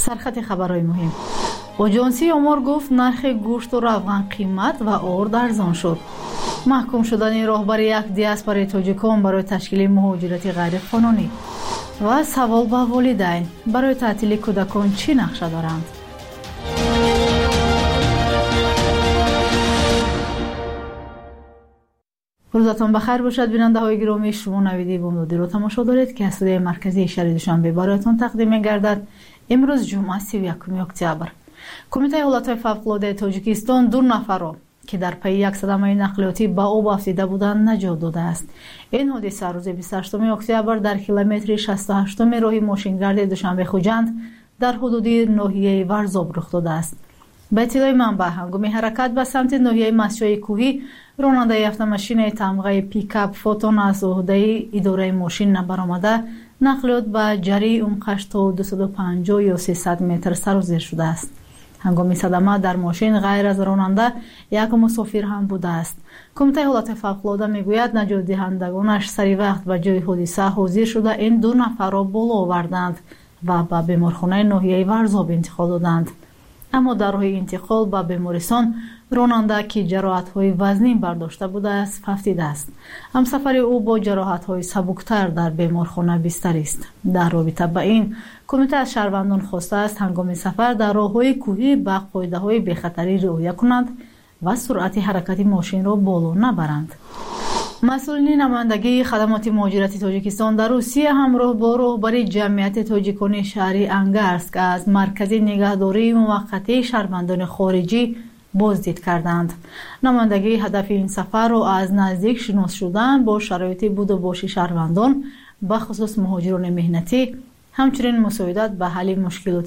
سرخط خبرهای مهم. آژانسی آمار گفت نرخ گوشت و روغن قیمت و آرد ارزان شد. محکوم شدن راهبر یک دیاسپورای تاجیکان برای تشکیل مهاجرت غیر قانونی. و سوال به والدین برای تعطیل کودکان چی نقشه دارند؟ روزتان بخیر باشد بیننده های گرامی. شما نویدی بامدادی رو تماشا دارید که از استودیوی مرکزی شهر دوشنبه برایتان تقدیم می‌گردد. امروز جمعه 31 اکتبر. کمیته حالت‌های فوق‌العاده تاجیکستان 2 نفر را که در پی یک صدمه نقلیاتی به آب افتاده بودند نجات داده است. این حادثه روز 28 اکتبر در کیلومتر 68 راه ماشینگرد دوشنبه خوجند در حدود ناحیه ورزاب رخ داده است. به اطلاع منبع هنگام حرکت به سمت ناحیه مسجد کوهی راننده автомاشین تمغه پیکاپ فوتون از عهده اداره ماشین نبرآمده نقلیات به جری عمقش تا 250 یا 300 متر سر و زیر شده است. هنگام صدمه در ماشین غیر از راننده یک مسافر هم بوده است. کمیته حالت فوق‌العاده میگوید نجات دهندگانش سری وقت به جای حادثه حاضر شده این 2 نفر را بالا آوردند و به بیمارخانه ناحیه ورزاب انتقال دادند. اما در راه انتقال به بیمارستان راننده که جراحت‌های وزنی برداشته بوده است ففتیده است. همسفر او با جراحت‌های سبکتر در بیمارخانه بستر است. در رابطه با این کمیته از شهروندان خواسته است هنگام سفر در راه‌های کوهی به قاعده‌های بی‌خطری رعایت کنند و سرعت حرکت ماشین را بالا نبرند. مسئولین نمایندگی خدمات مهاجرتی تاجیکستان در روسیه همراه با راهبر جمعیت تاجیکان شهری انگرسک از مرکز نگهداری موقتی شهروندان خارجی بازدید کردند. نمایندگی هدف این سفر را از نزدیک شناس شدن با شرایط بود و باش شهروندان به خصوص مهاجران مهنتی همچنین مساعدت به حل مشکلات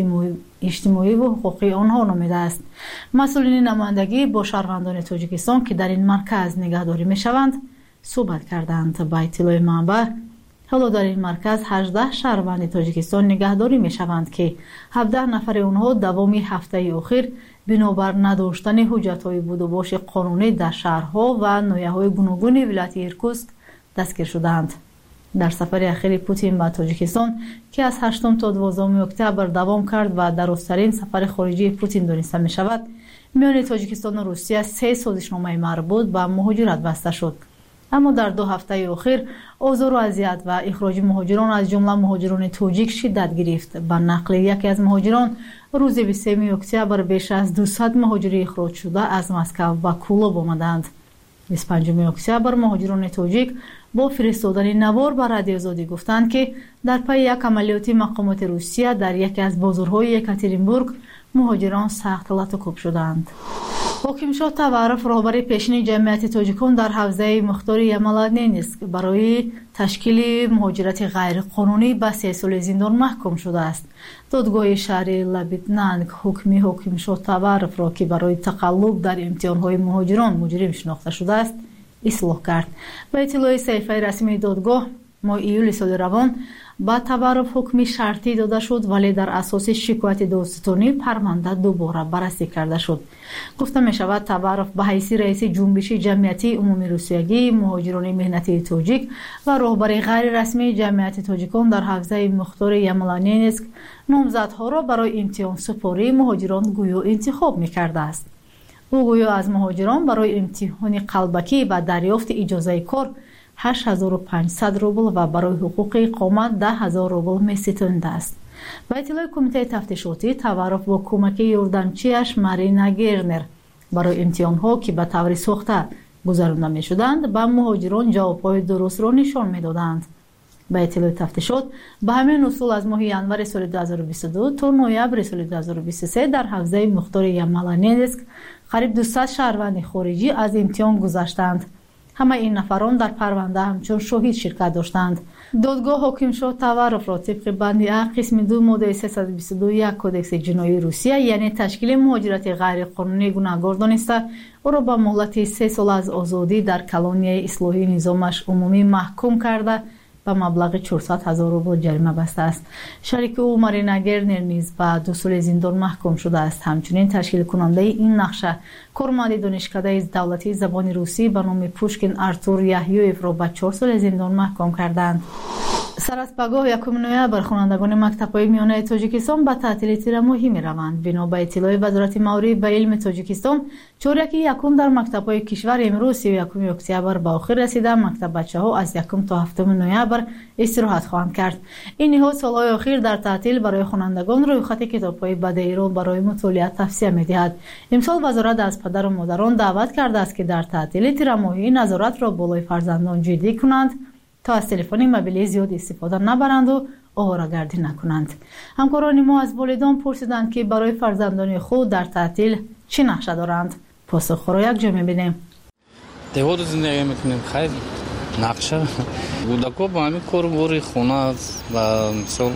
اجتماعی و حقوقی آنها نامیده است. مسئولین نمایندگی با شهروندان تاجیکستان که در این مرکز نگهداری می شوند صحبت کردند. با اطلاع منبع حالا در این مرکز 18 شهروند تاجیکستان نگهداری می شوند که 17 نفر آنها دوام هفته اخیر بنابر نداشتن حجت‌های بود و باش قانونی در شهرها و ناحیه‌های گوناگون ولایت ایرکوتسک دستگیر شدند. در سفر اخیر پوتین به تاجیکستان که از 8 تا 12 اکتبر دوام کرد و درازترین سفر خارجی پوتین دانسته می شود، میان تاجیکستان و روسیه 3 سازشنامه مربوط به مهاجرت بسته شد. اما در 2 هفته اخیر آزار و اذیت و اخراج مهاجران از جمله مهاجران تاجیک شدت گرفت. به نقل یکی از مهاجران روز 23 اکتبر بیش از 200 مهاجر اخراج شده از مسکو به کولوب آمدند. 25 اکتبر مهاجران تاجیک با فرستادن نوار به رادیو آزادی گفتند که در پی یک عملیات مقامات روسیه در یکی از بازارهای یکاترینبورگ مهاجران سخت لطخوب شدند. حاکم شاه توارف راهبر پیشین جمعیت تاجیکان در حوزه مختار یمالانینسک برای تشکیل مهاجرت غیر قانونی به 3 سال زندان محکوم شده است. دادگاه شهری لابیتنانگ حاکم شاه توارف را که برای تقلب در امتحانهای مهاجران مجرم شناخته شده است اصلاح کرد. به اطلاع صحیفه رسمی دادگاه ماه ایول سال روان با توارف حکم شرطی داده شد ولی در اساس شکایت دادستانی پرونده دوباره بررسی کرده شد. گفته می شود توارف به حیث رئیس جنبش جمعیتی عمومی روسیگی مهاجران مهنتی تاجیک و راهبر غیر رسمی جمعیت تاجیکان در حوزه مختار یمالانینسک نامزدها را برای امتحان سپاری مهاجران گویا انتخاب می کرده است. او گویا از مهاجران برای امتحان قلبکی و دریافت اجازه کار 8500 روبل و برای حقوق اقامت 10,000 روبل می ستانده است. به اطلاع کمیته تفتیشاتی توارف با کمک یاردمچیش مارینا گرنر برای امتحان‌ها که به طور ساخته گذرانده می شدند به مهاجران جواب‌های درست را نشان می دادند. به اطلاع تفتیشات به همین اصول از ماه ینور سال 2022 تا نوامبر سال 2023 در حوزه مختار یمالانینسک قریب 200 شهروند خارجی از امتحان گذشتند. همه این نفران در پرونده همچون شاهد شرکت داشتند. دادگاه حاکم شاه توارف را طبق بند ا قسم 2 ماده 321 کدکس جنایی روسیه یعنی تشکیل مهاجرت غیر قانونی گناهکار دانسته او را به مهلت 3 سال از آزادی در کلونی اصلاحی نظامش عمومی محکوم کرده به مبلغ 400,000 روبل جریمه بسته است. شریک او مارینا گرنر نیز به 2 سال زندان محکوم شده است. همچنین تشکیل کننده این نقشه کارمند دانشکده دولتی زبان روسی به نام پوشکین آرتور یحیویف را به 4 سال زندان محکوم کردند. سر از پگاه 1 نوامبر خوانندگان مکتب‌های میانه تاجیکستان به تعطیلی تیرماهی می‌روند. بنا به اطلاع وزارت مالی به علم تاجیکستان، چهارک یکم در مکتب‌های کشور امروز 31 اکتبر به آخر رسیده. مکتب بچه‌ها از 1 تا 7 نوامبر استراحت خواهند کرد. این نهاد سال‌های اخیر در تعطیل برای خوانندگان رویخط کتاب‌های بدیعی را برای مطالعه توصیه می‌دهد. امسال وزارت از پدر و مادران دعوت کرده است که در تعطیل تیرماهی نظارت را بالای فرزندان جدی کنند تا از تلفن موبیلی زیاد استفاده نبرند و آواره‌گردی نکنند. همکاران ما از والدان پرسیدند که برای فرزندان خود در تعطیل چه نقشه دارند. پاسخ را یک جا می‌بینیم. دیوار زندگی می‌کنیم خیلی نقشه بودکو با همین کارباری خونه است و مثلا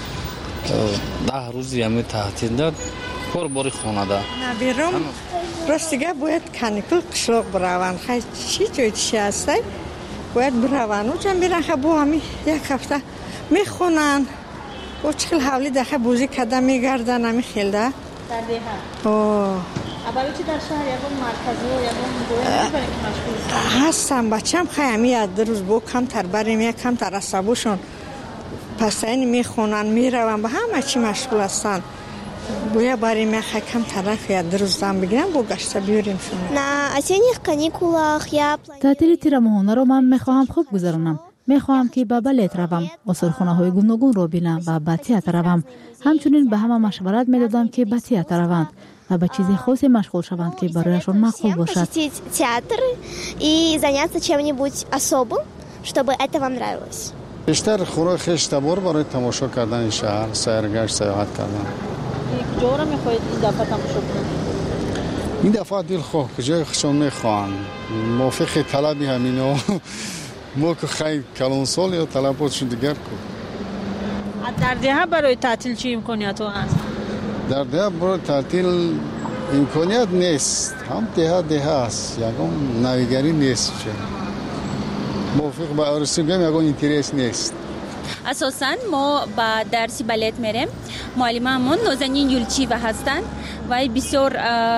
10 روز یمی تعطیل داد کارباری خونه ده نبیرم راستیگه باید کانیکل قشلاق بروند. خیلی چی جوی چی هسته باید بروند و جمع بیرن خب با همین 1 هفته میخونن و چخیل حولی دخه بوزی کده میگردن همی خیلده در دیه ها اولی چی در شهر یکم مرکزی و یکم دوی نمیبریم که مشغول هستم بچم خیلی همی 2 روز با کم تر بریم یک کم تر عصبوشون پس اینی میخونن میرون به همه چی مشغول هستن. باید بریم یک کم طرف یا 2 روز دام بگیرم با گشته بیاریم شما. На осенних каникулах я تعطیل تیرماهانه را من میخواهم خوب گذرانم. میخواهم که به بالت روم، آثارخانه‌های گوناگون را بینم و به تئاتر روم. همچنین به همه مشورت میدادم که به تئاتر روند و به چیز خاصی مشغول شوند که برایشان معقول باشد. посетить театр и заняться чем-нибудь особым, чтобы это вам нравилось. بیشتر خوراک خشتبار برای تماشا کردن شهر، سیرگشت، سیاحت کردن. کجا را میخواید این دفعه تماشا کنید؟ این دفعه دلخواه کجای خشم میخواهند موافق طلبی همینو ما که خیلی کلان سال یا طلباتشون دیگر کن. در دیه برای تعطیل چی امکانیت ها هست؟ در دیه برای تعطیل امکانیت نیست. هم دیه هست یکم نویگری نیست. موافق با عروسی بگم یکم اینترس نیست. اساساً ما با درسی بالت میریم. معلممون نازنین یولچیوا هستند و بسیار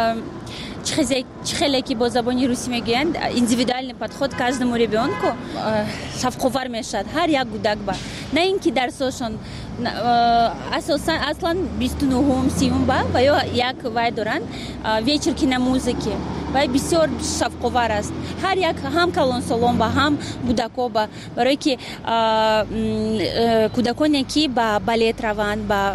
خیلی که با زبان روسی میگویند اندیویدوالний подход к каждому ребенку совковар میشد هر یک کودک با نه اینکه درسشون اصلا 29 30 با و یا یک وای دارن вечерки на музыке و بسیار совковар است هر یک هم کلان سالون با هم بودکو با برای که کودکانی که با بالت روند با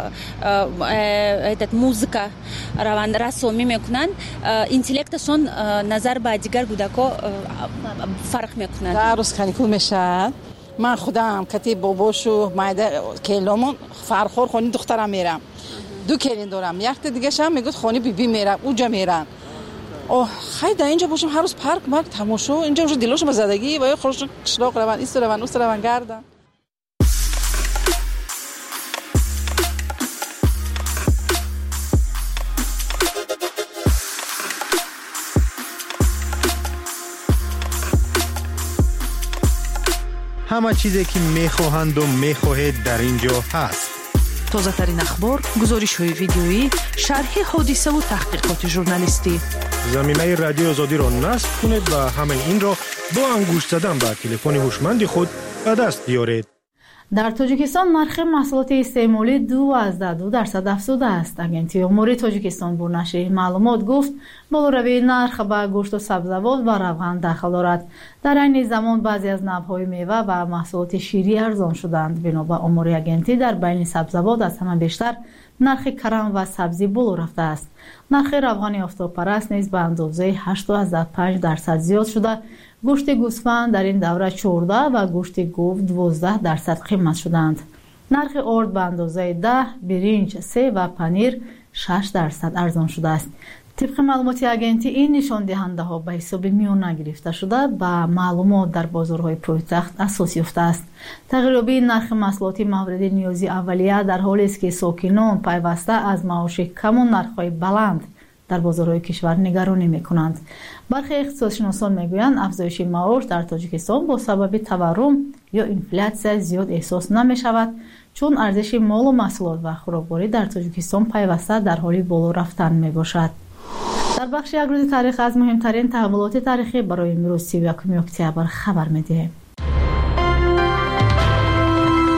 موزیکا روند رسمی میکنند اینتלקتشون نظر به دیگر کودکا فرق میکنند. در روز کانیکول میشه من خودم کتی باباشو مایده کلامون فرخور خونی دخترم میرم 2 کلین دارم یک تا دیگه شم میگه خونی بی میرم اونجا میرم خیلی در اینجا باشم هر روز پارک تماشا اینجا اونجا دلوش به زدگی و یا خودش قشلاق روان ایست روان اوست روان گردن. همه چیزی که میخواهند و میخواهید در اینجا هست. تازه ترین اخبار، گزارش های ویدیویی، شرح حادثه و تحقیقات ژورنالیستی. زمینه رادیو آزادی را نصب کنید و همه این را با انگشت زدن به تلفن هوشمند خود به دست بیارید. در تاجیکستان نرخ محصولات استعمالی 2% افزوده است. اگنتی امور تاجیکستان با نشر معلومات گفت بالاروی نرخ به گوشت و سبزیجات و روغن دخل دارد. در این زمان بعضی از نوع‌های میوه و محصولات شیری ارزان شدند. بنا به امور اگنتی در بین سبزیجات از همه بیشتر نرخ کرم و سبزی بالا رفته است. نرخ روغن آفتابپرست نیز به اندازه 8.5% زیاد شده. گوشت گوسفند در این دوره 14 و گوشت گاو 12% قیمت شدند. نرخ آرد به اندازه 10، برنج 3 و پنیر 6% ارزان شده است. طبق معلومات اگنتی این نشان دهنده ها به حساب میانه گرفته شده به معلومات در بازارهای پایتخت اساس یافته است. تغییریابی نرخ محصولات مورد نیازی اولیه در حالی است که ساکنان پیوسته از معاش کم و نرخ‌های بلند در بازارهای کشور نگرانی میکنند. برخی اقتصادشناسان میگویند افزایش معاش در تاجیکستان با سبب تورم یا انفلاسیون زیاد احساس نمیشود، چون ارزش مال و محصولات و خوراکباری در تاجیکستان پیوسته در حال بالا رفتن میباشد. در بخش یک روز تاریخ از مهمترین تحولات تاریخی برای امروز 31 اکتبر خبر میدهیم.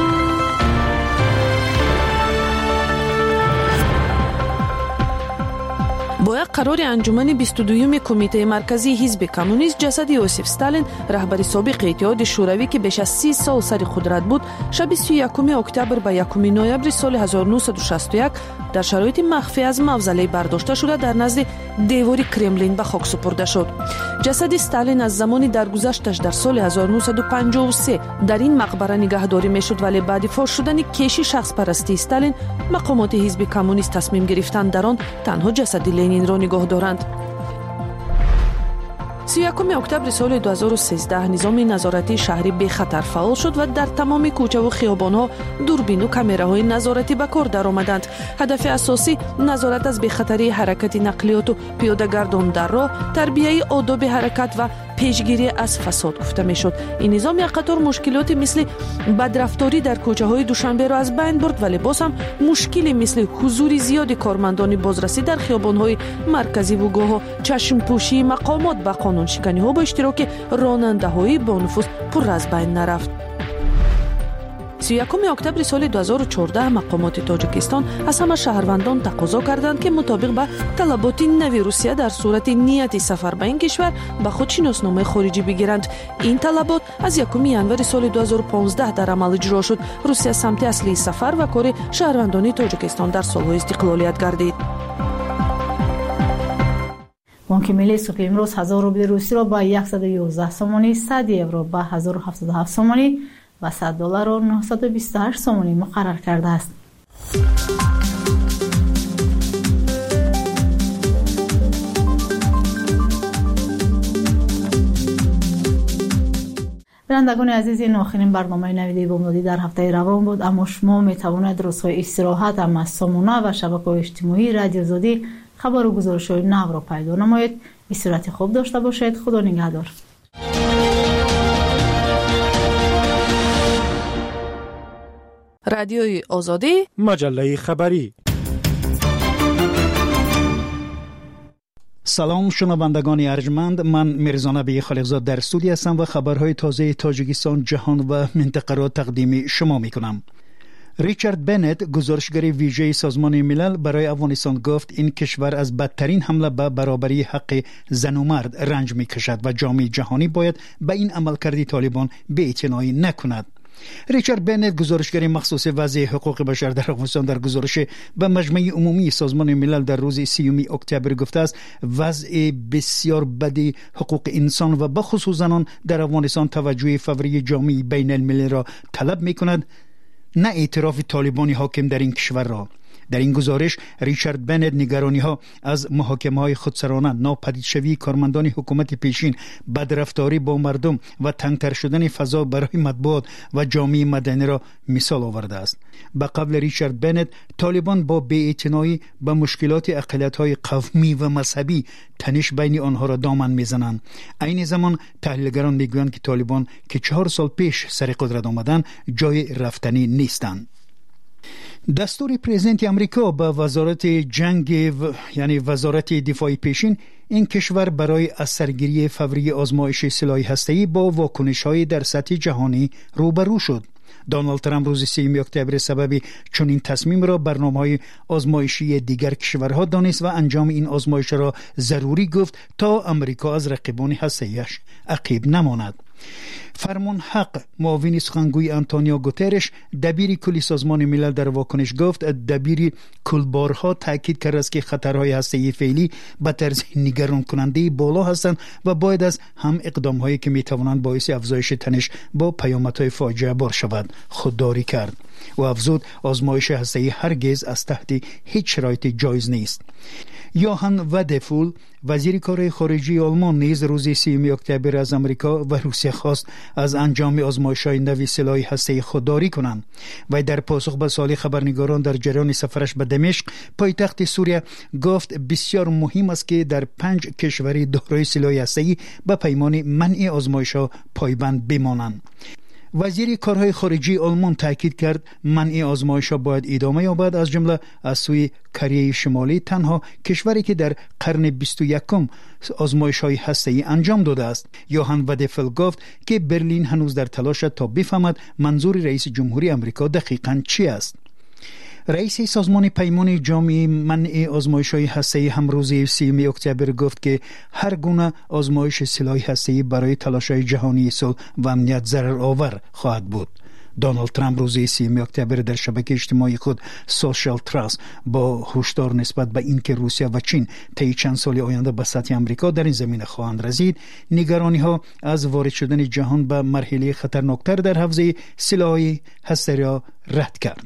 با یک قرار انجمن 22 کمیته مرکزی حزب کمونیست جسد یوسف استالین رهبر سابق اتحاد شوروی که بیش از 30 سال سر قدرت بود شب 31 اکتبر به 1 نوامبر سال 1961 در شرایط مخفی از موزله برداشته شده در نزد دیوار کرملین به خاک سپرده شد. جسد استالین از زمانی درگذشتش در سال 1953 در این مقبره نگهداری میشد، ولی بعد فاش شدن کیش شخص پرستی استالین مقامات حزب کمونیست تصمیم گرفتند در آن تنها جسد لنین را نگاه دارند. 31 اکتبر سال 2013 نظام نظارتی شهری به خطر فعال شد و در تمام کوچه و خیابان‌ها دوربین و کامراهای نظارتی به کار درآمدند. هدف اساسی نظارت از بی‌خطری حرکت نقلیات و پیاده‌گردان در راه، تربیت آداب حرکت و پیشگیری از فساد گفته میشد. این نظام یک قطار مشکلات مثل بدرفتاری در کوچه‌های دوشنبه را از بین برد، ولی باز هم مشکلی مثل حضور زیاد کارمندان بازرسی در خیابان‌های مرکزی و گاه چشم‌پوشی مقامات به قانون شکنی‌ها با اشتراک راننده‌های با نفوذ پر از بین نرفت. 31 اکتبر سال 2014 مقامات تاجیکستان از همه شهروندان تقاضا کردند که مطابق به طلبات نوی روسیه در صورت نیت سفر به این کشور به خود شناسنامه خارجی بگیرند. این طلبات از 1 ژانویه سال 2015 در عمل اجرا شد. روسیه سمت اصلی سفر و کار شهروندان تاجیکستان در سالهای استقلالیت گردید. بانک ملی صبح امروز 1000 روبل روسی را با 111 سومانی، 100 یورو با 1077 سومانی و $100 را 928 سومانی مقرر کرده است. بینندگان عزیز، این آخرین برنامه نویدی بامدادی در هفته روان بود، اما شما می توانید روزهای استراحت هم از سامانه و شبکه‌های اجتماعی رادیو آزادی خبر و گزارش‌های نو را پیدا نمایید. استراحت خوب داشته باشید. خدا نگهدار. رادیوی آزادی، مجله خبری. سلام شنوندگان ارجمند، من میرزا نبی خالقزاد در استودیو هستم و خبرهای تازه تاجیکستان، جهان و منطقه را تقدیم شما میکنم. ریچارد بنت، گزارشگر ویژه سازمان ملل برای افغانستان، گفت این کشور از بدترین حمله به برابری حق زن و مرد رنج میکشد و جامعه جهانی باید به این عملکرد طالبان بی‌اعتنایی نکند. ریچارد بنت، گزارشگر مخصوص وضع حقوق بشر در افغانستان، در گزارش به مجمع عمومی سازمان ملل در روز 30 اکتبر گفته است وضع بسیار بد حقوق انسان و به خصوص زنان در افغانستان توجه فوری جامعه بین المللی را طلب میکند، نه اعتراف طالبانی حاکم در این کشور را. در این گزارش ریچارد بنت نگرانی‌ها از محاکمه‌های خودسرانه، ناپدیدشوی کارمندان حکومت پیشین، بدرفتاری با مردم و تنگتر شدن فضا برای مطبوعات و جامعه مدنی را مثال آورده است. به قول ریچارد بنت، طالبان با بی‌اعتنایی به مشکلات اقلیت‌های قومی و مذهبی تنش بین آنها را دامن می‌زنند. این زمان تحلیلگران می‌گویند که طالبان که 4 سال پیش سر قدرت آمدند جای رفتنی نیستند. دستور پرزیدنت امریکا به وزارت جنگ یعنی وزارت دفاع پیشین این کشور برای از سرگیری فوری آزمایش سلاح هسته‌ای با واکنش‌های در سطح جهانی روبرو شد. دونالد ترامپ روز 3 اکتبر سبب چنین تصمیم را برنامه‌های آزمایشی دیگر کشورها دانست و انجام این آزمایش را ضروری گفت تا امریکا از رقیبان هسته‌ایش عقب نماند. فرمان حق معاون سخنگوی آنتونیو گوترش، دبیر کلی سازمان ملل، در واکنش گفت دبیر کلبارها تاکید کرد است که خطرهای هسته‌ای فعلی به طرز نگران کننده بالا هستند و باید از هم اقدام‌هایی که می‌توانند باعث افزایش تنش با پیامدهای فاجعه بار شود خودداری کرد و افزود آزمایش هسته‌ای هرگز از تحت هیچ شرایط جایز نیست. یوهان ودفول، وزیر کار خارجه آلمان، نیز روز 3 اکتبر از امریکا و روسیه خواست از انجام آزمایش‌های نوی سلاح هسته‌ای خودداری کنند و در پاسخ به سوال خبرنگاران در جریان سفرش به دمشق، پایتخت سوریه، گفت بسیار مهم است که در 5 کشور دارای سلاح هسته‌ای به پیمان منع آزمایش‌ها پایبند بمانند. وزیر کارهای خارجه آلمان تاکید کرد منع آزمایش‌ها باید ادامه یابد، از جمله از سوی کره شمالی، تنها کشوری که در قرن 21 آزمایش‌های هسته‌ای انجام داده است. یوهان ودفل گفت که برلین هنوز در تلاش تا بفهمد منظور رئیس جمهوری آمریکا دقیقاً چی است. رئیس سازمان پیمان جامع منع آزمایش‌های هسته‌ای هم روز 30 اکتبر گفت که هر گونه آزمایش سلاح هسته‌ای برای تلاش‌های جهانی صلح و امنیت ضررآور خواهد بود. دونالد ترامپ روز 30 اکتبر در شبکه اجتماعی خود سوشال تراست با هشدار نسبت به اینکه روسیه و چین طی چند سال آینده به سطح آمریکا در این زمینه خواهند رسید، نگرانی‌ها از وارد شدن جهان به مرحله خطرناکتر در حوزه سلاح هسته‌ای را رد کرد.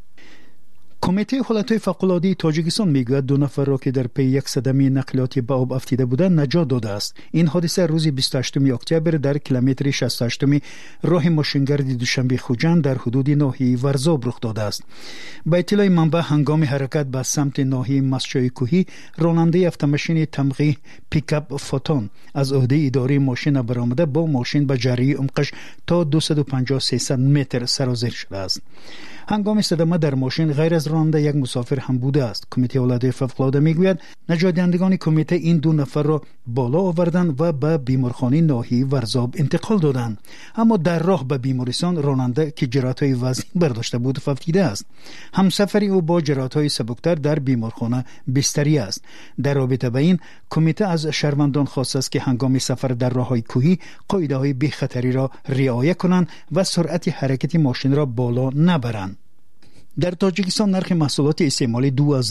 کمیته حالتهای فوق‌العاده تاجیکستان میگوید 2 نفر را که در پی یک صدمه نقلیاتی به آب افتیده بودند نجات داده است. این حادثه روز 28 اکتبر در کیلومتر 68 راه ماشینگرد دوشنبه خوجند در حدود ناحیه ورزاب رخ داده است. با اطلاع منبع هنگام حرکت به سمت ناحیه مسجد کوهی، راننده اتومبیل تمغی پیکاپ فوتون از عهده اداره ماشین برآمده با ماشین به جریه عمقش تا 250-300 متر سرازیر شده است. هنگام صدمه در ماشین غیر از راننده یک مسافر هم بوده است. کمیته حالت فوق‌العاده میگوید نجات دهندگان کمیته این 2 نفر را بالا آوردند و به بیمارخانه ناحیه ورزاب انتقال دادند، اما در راه به بیمارستان راننده که جراحت‌های وزنی برداشته بود فوتیده است. همسفری او با جراحت‌های سبکتر در بیمارخانه بستری است. در رابطه با این کمیته از شهروندان خواسته است که هنگام سفر در راه‌های کوهی قاعده‌های بی‌خطری را رعایت کنند و سرعت حرکت ماشین را بالا نبرند. در تاجیکستان نرخ محصولات استعمالی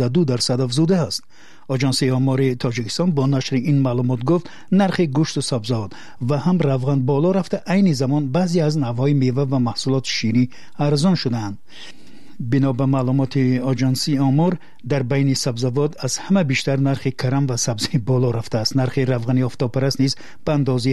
2% افزوده است. آژانس آمار تاجیکستان با نشر این معلومات گفت نرخ گوشت و سبزیجات و هم روغن بالا رفته، عین زمان بعضی از نوع‌های میوه و محصولات شیری ارزان شدند. بنا به معلومات آژانس آمار در بین سبزیجات از همه بیشتر نرخ کرم و سبزی بالا رفته است. نرخ روغن آفتابپرست نیز به اندازه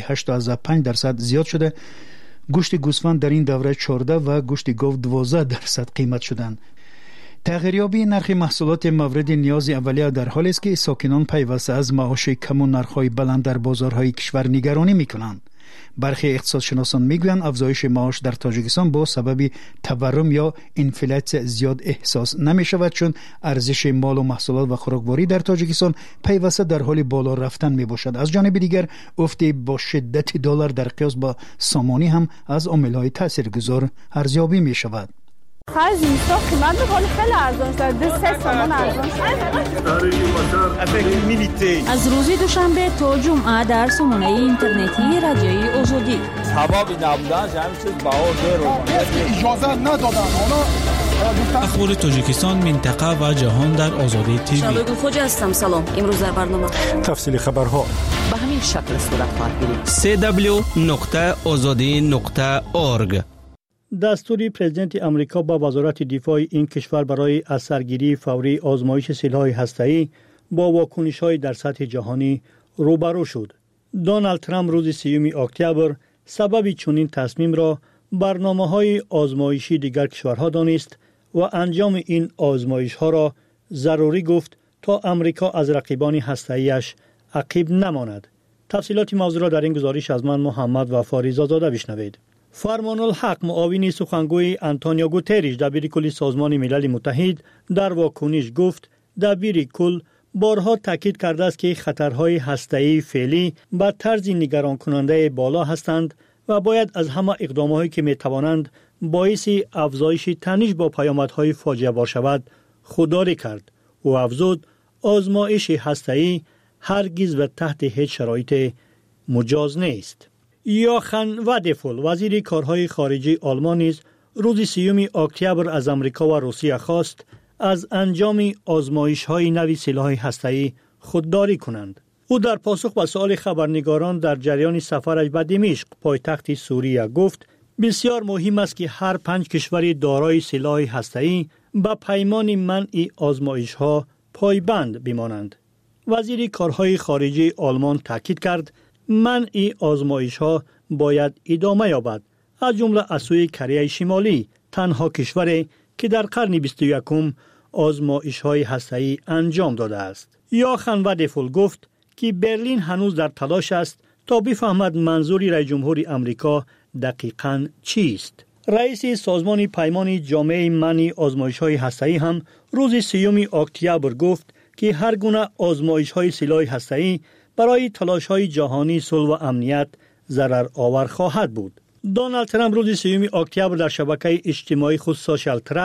8.5% زیاد شده. گوشت گوسفند در این دوره 14 و گوشت گاو 12% قیمت شدند. تغییریابی نرخ محصولات مورد نیاز اولیه در حالی است که ساکنان پیوسته از معاش کم و نرخ‌های بلند در بازارهای کشور نگرانی می‌کنند. برخی اقتصادشناسان میگویند افزایش معاش در تاجیکستان با سبب تورم یا انفلاسیون زیاد احساس نمی شود، چون ارزش مال و محصولات و خوراکواری در تاجیکستان پیوسته در حال بالا رفتن می باشد. از جانب دیگر افت با شدت دلار در قیاس با سامانی هم از عامل‌های تاثیرگذار ارزیابی می شود. خیلی اینستا قیمت می‌کنه خیلی ارزان شده، 200 تومان ارزان شده. از روز دوشنبه تا جمعه در سامانه اینترنتی رادیوی آزادی سبب نبودنش همین چیز بها زیر اجازه ندادن. اخبار تاجیکستان، منطقه و جهان در آزادی تیوی. شبگون خوج هستم. سلام. امروز در برنامه تفصیل خبرها به همین شکل صورت خواهد گرفت. www.azadi.org. دستور پرزیدنت آمریکا با وزارت دفاع این کشور برای از سرگیری فوری آزمایش سلاح هسته‌ای با واکنش‌های در سطح جهانی روبرو شد. دونالد ترامپ روز 30 اکتبر سبب چنین تصمیم را برنامه‌های آزمایشی دیگر کشورها دانست و انجام این آزمایش‌ها را ضروری گفت تا آمریکا از رقیبان هسته‌ایش عقب نماند. تفصیلات موضوع را در این گزارش از من محمد وفا رضازاده بشنوید. فرمان الحق معاون سخنگوی آنتونیو گوتریش دبیر کل سازمان ملل متحد در واکنش گفت دبیر کل بارها تاکید کرده است که خطرهای هسته‌ای فعلی به طرز نگران کننده بالا هستند و باید از همه اقداماتی که می توانند باعث افزایش تنش با پیامدهای فاجعه بار شود خودداری کرد. او افزود آزمایش هسته‌ای هرگز و تحت هیچ شرایط مجاز نیست. یوخان وادفول وزیر کارهای خارجه آلمان نیز روز 30 اکتبر از آمریکا و روسیه خواست از انجام آزمایش‌های نوی سلاح هسته‌ای خودداری کنند. او در پاسخ به سؤال خبرنگاران در جریان سفرش به دمشق پایتخت سوریه گفت بسیار مهم است که هر 5 کشور دارای سلاح هسته‌ای به پیمان منع آزمایش‌ها پایبند بمانند. وزیر کارهای خارجه آلمان تاکید کرد منع آزمایش‌ها باید ادامه یابد. از جمله از سوی کره شمالی تنها کشوری که در قرن 21 آزمایش‌های هسته‌ای انجام داده است. یوخان وادفول گفت که برلین هنوز در تلاش است تا بفهمد منظور رئیس جمهور آمریکا دقیقاً چیست. رئیس سازمان پیمان جامع منع آزمایش‌های هسته‌ای هم روز 30 اکتبر گفت که هر گونه آزمایش‌های سلاح هسته‌ای برای تلاش‌های جهانی صلح و امنیت ضرر آور خواهد بود. دونالد ترامپ روز 30 اکتبر در شبکه اجتماعی خود سوشال تراست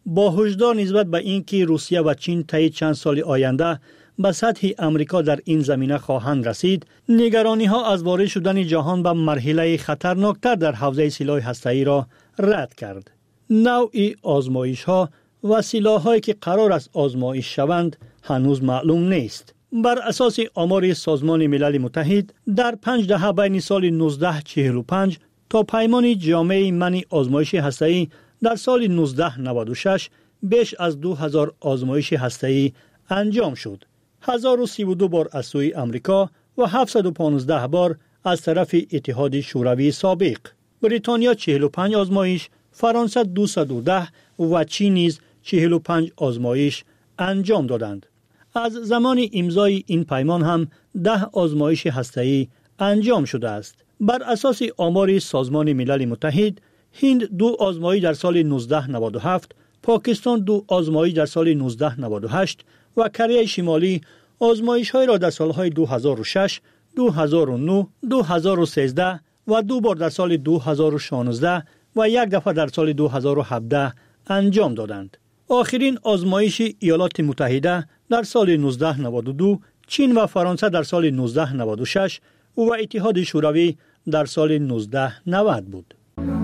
با هشدار نسبت به اینکه روسیه و چین طی چند سال آینده به سطح امریکا در این زمینه خواهند رسید، نگرانی ها از وارد شدن جهان به مرحله خطرناکتر در حوزه سلاح هسته‌ای را رد کرد. نوع آزمایش ها و سلاح هایی که قرار است آزمایش شوند هنوز معلوم نیست. بر اساس آمار سازمان ملل متحد در 5 دهه بین سال 1945 تا پیمان جامع منع آزمایش هسته‌ای در سال 1996 بیش از 2000 آزمایش هسته‌ای انجام شد. 1032 بار از سوی امریکا و 715 بار از طرف اتحاد شوروی سابق. بریتانیا 45 آزمایش، فرانسه 210 و چین نیز 45 آزمایش انجام دادند. از زمان امضای این پیمان هم 10 آزمایش هسته‌ای انجام شده است. بر اساس آمار سازمان ملل متحد، هند 2 آزمایش در سال 1997، پاکستان 2 آزمایش در سال 1998 و کره شمالی آزمایش‌های را در سالهای 2006، 2009، 2013 و 2 بار در سال 2016 و 1 دفعه در سال 2017 انجام دادند. آخرین آزمایش ایالات متحده در سال 1992، چین و فرانسه در سال 1996 و اتحاد شوروی در سال 1990 بود.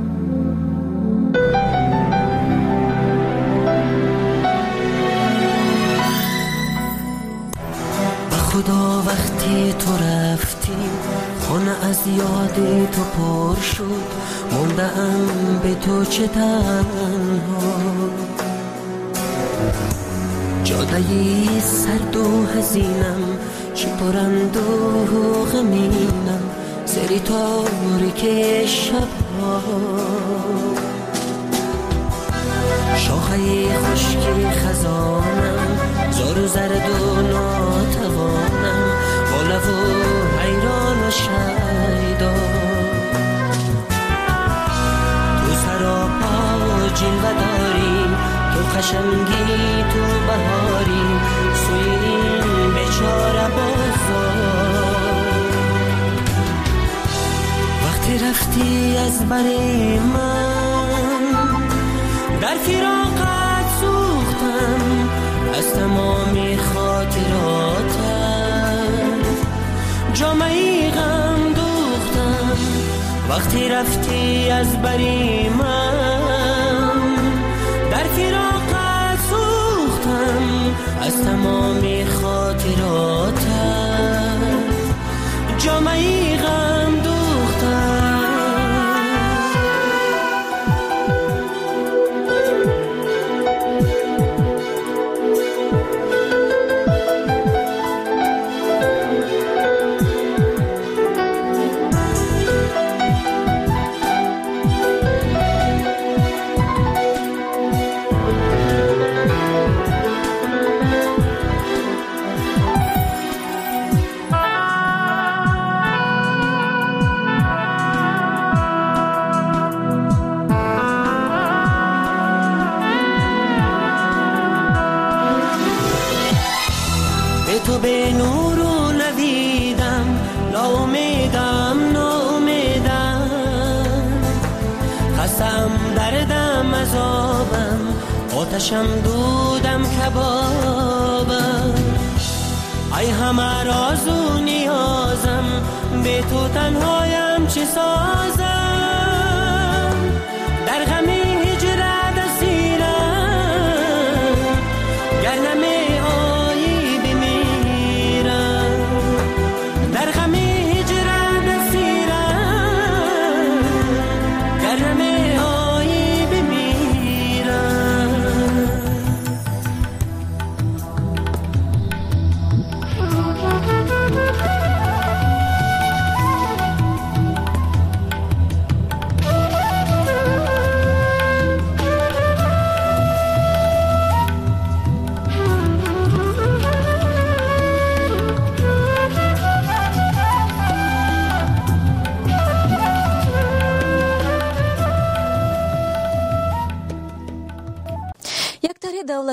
خدا وقتی تو رفتی خانه از یاد تو پر شد، موندم به تو چه تنها، جادهی سرد و حزینم چه پرند و غمینم، سری تاریک شبها، شاخه خشک خزانم زار و زرد و ناتوانم، با لب و حیران و شیدا، تو سراپا جلوه داری، تو خشمگی تو بهاری، سوی این بیچاره بازار، وقتی رفتی از بر من در فراقت سوختم، از تمامی خاطراتت جامعی غم دوختم، وقتی رفتی از بری من در فراقت سوختم، از تمامی خاطراتت جامعی غم دوختم. تو به نور و ندیدم، ناامیدم ناامیدم، خستم دردم عذابم، آتشم دودم کبابم، ای همه راز و نیازم، به تو تنهایم چه سازم، در غم هجرت اسیرم، گر نمی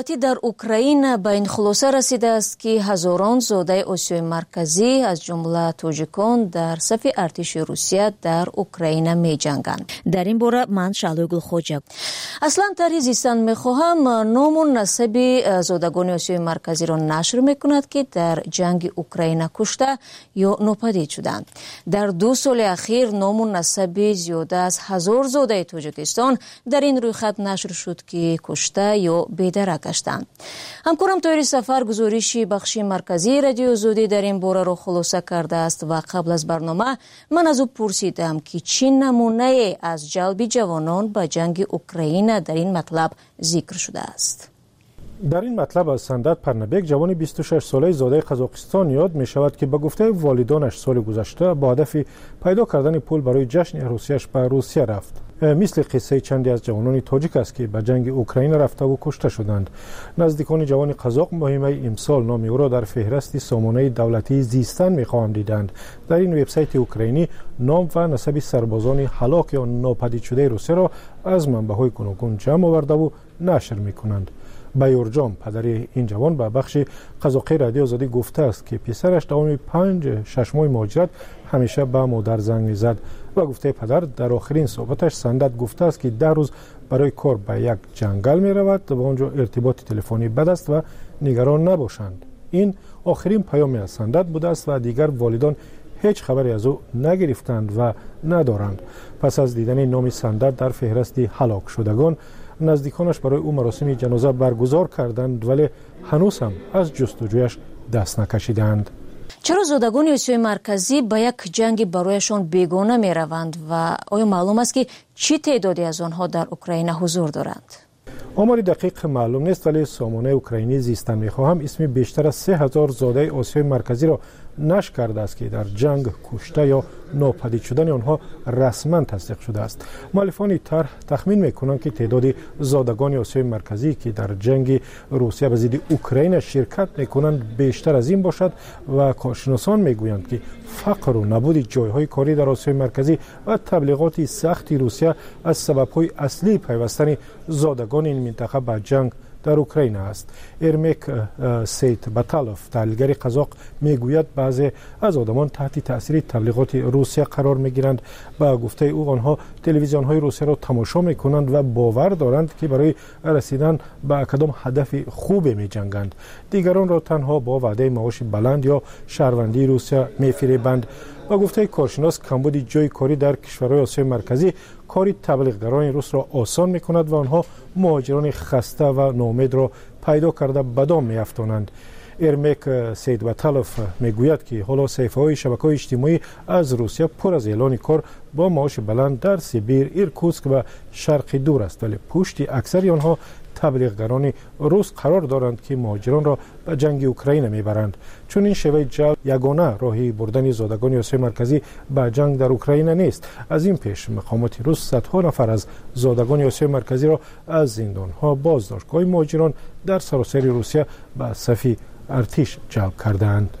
دولتی در اوکراین به این خلاصه رسیده است که هزاران زاده آسیای مرکزی از جمله تاجیکان در صف ارتش روسیه در اوکراین می جنگند. در این باره من شعلوگل خوجه. اصلا طرح زیستن می خواهم نام و نسب زادگان آسیای مرکزی را نشر می کند که در جنگ اوکراین کشته یا ناپدید شدند. در 2 سال اخیر نام و نسب زیاده از 1000 زاده تاجیکستان در این رویخط نشر شد که کشته یا بیدرک گشتند. همکارم طاهر سفر گزارشی بخش مرکزی رادیو آزادی در این باره را خلاصه کرده است و قبل از برنامه من از او پرسیدم که چه نمونه از جلب جوانان به جنگ اوکراین در این مطلب ذکر شده است. در این مطلب از سندت پرنبک جوان 26 ساله زاده قزاقستان یاد می شود که به گفته والدانش سال گذشته با هدف پیدا کردن پول برای جشن عروسیش به روسیه رفت. مثل قصه چندی از جوانان تاجیک است که به جنگ اوکراین رفته و کشته شدند. نزدیکان جوان قزاق مهمه امسال نام او را در فهرست سامانه دولتی زیستن می‌خواهند دیدند. در این وبسایت اوکراینی نام و نسب سربازان هلاک یا ناپدید شده روسیه را از منبع‌های گوناگون جمع آورده و نشر می‌کنند. بیورجام پدر این جوان به بخش قزاقی رادیو آزادی گفته است که پسرش دوام 5-6 ماه مهاجرت همیشه به مادر زنگ می‌زد و گفته پدر در آخرین صحبتش سندت گفته است که 10 روز برای کار به یک جنگل می رود و آنجا ارتباط تلفنی بد است و نگران نباشند. این آخرین پیامی از سندت بوده است و دیگر والدان هیچ خبری از او نگرفتند و ندارند. پس از دیدن نام سندت در فهرست هلاک شدگان نزدیکانش برای او مراسم جنازه برگزار کردند ولی هنوز هم از جستجویش دست نکشیدند. چرا زادگان آسیای مرکزی به یک جنگ برایشان بیگانه می روند و آیا معلوم است که چه تعدادی از آنها در اوکراین حضور دارند؟ آماری دقیق معلوم نیست ولی سامانه اوکراینی زیستن می‌خواهم اسم بیشتر از 3000 زاده آسیای مرکزی را نشر کرده است که در جنگ کشته یا ناپدید شدن آنها رسما تصدیق شده است. مؤلفان طرح تخمین می‌کنند که تعداد زادگان آسیای مرکزی که در جنگ روسیه به ضد اوکراین شرکت می‌کنند بیشتر از این باشد و کارشناسان می‌گویند که فقر و نبود جای‌های کاری در آسیای مرکزی و تبلیغات سخت روسیه از سبب‌های اصلی پیوستن زادگان این منطقه به جنگ در اوکراین است. ارمک سیدباتالوف تحلیلگر قزاق میگوید بعضی از آدمان تحت تاثیر تبلیغات روسیه قرار میگیرند. با گفته او آنها تلویزیون های روسیه را تماشا میکنند و باور دارند که برای رسیدن به کدام هدف خوب میجنگند. دیگران را تنها با وعده معاش بلند یا شهروندی روسیه میفریبند. با گفته کارشناس کمبود جای کاری در کشورهای آسیای مرکزی کاری تبلیغگران روس را آسان میکند و آنها مهاجران خسته و ناامید را پیدا کرده به دام میافتانند. ارمک سیدباتالوف میگوید که حالا صفحه‌های شبکه‌های اجتماعی از روسیه پر از اعلان کار با معاش بلند در سیبیر، ایرکوتسک و شرق دور است ولی پشت اکثر آنها تبلیغگران روس قرار دارند که مهاجران را به جنگ اوکراین میبرند. چون این شیوه جلب یگانه راهی بردن زادگان آسیای مرکزی به جنگ در اوکراین نیست. از این پیش مقامات روس صدها نفر از زادگان آسیای مرکزی را از زندان‌ها بازداشتگاه مهاجران در سراسر روسیه به صف ارتش جلب کردند.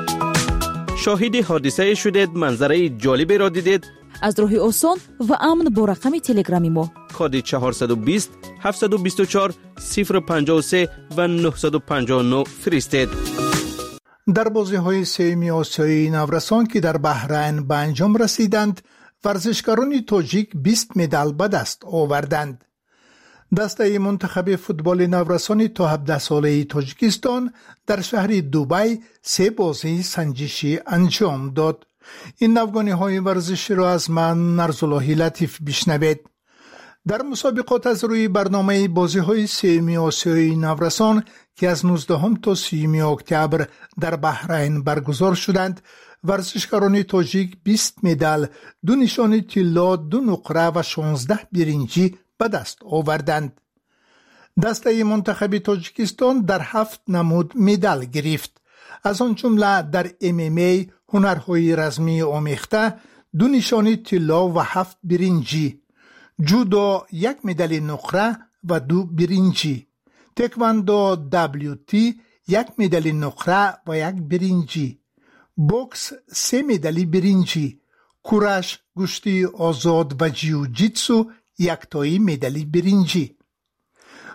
شاهد حادثه شدید، منظره جالبی را دیدید؟ از راه آسان و امن با رقم تلگرامی ما کد 420 724 053 و 959 فرستید. در بازی‌های سه‌م آسیایی نورسان که در بحرین به انجام رسیدند، ورزشکاران تاجیک 20 مدال به دست آوردند. دسته منتخب فوتبال نورسان تا 17 ساله تاجیکستان در شهر دوبی 3 بازی سنجشی انجام داد. این نوگانی‌های ورزشی را از من نرزاللهی لطیف بشنوید. در مسابقات از روی برنامه بازی‌های سه‌م آسیایی نورسان که از 19 تا 30 اکتبر در بحرین برگزار شدند، ورزشکاران تاجیک 20 مدال، 2 نشان طلا، 2 نقره و 16 برنجی به دست آوردند. دسته منتخب تاجیکستان در 7 نمود مدال گرفت. از آن جمله در MMA هنرهای رزمی آمیخته 2 نشان طلا و 7 برنجی، جودو 1 مدال نقره و 2 برنجی، تکواندو WT 1 مدال نقره و 1 برنجی، بوکس 3 مدال برنجی، کورش، گشتی آزاد و جیوجیتسو 1 تایی مدال برنجی.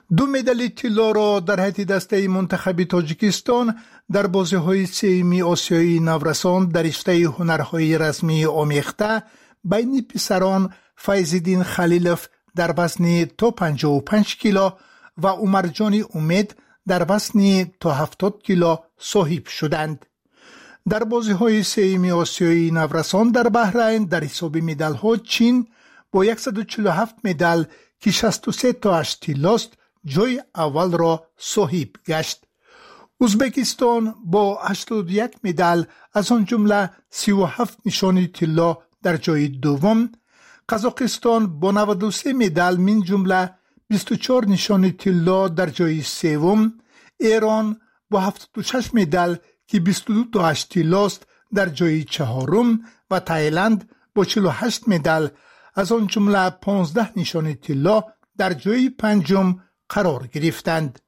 2 مدال طلا را در حیط دسته منتخب تاجیکستان در بازی‌های سه‌م آسیایی نورسان در رشته هنرهای رسمی آمیخته بین پسران فیض‌الدین خلیلوف در وزن تا 55 کیلو و عمرجان امید در وزن تا 70 کیلو صاحب شدند. در بازی‌های سه‌م آسیایی نورسان در بحرین در حساب مدال‌ها چین با 147 مدال که 63 تاش طلاست جای اول را صاحب گشت. ازبکستان با 81 مدال از آن جمله 37 نشان طلا در جای دوم، قزاقستان با 93 مدال من جمله 24 نشان طلا در جای سوم، ایران با 76 مدال که 22 تاش طلاست در جای چهارم و تایلند با 48 مدال از آن جمله 15 نشان طلا در جای پنجم قرار گرفتند.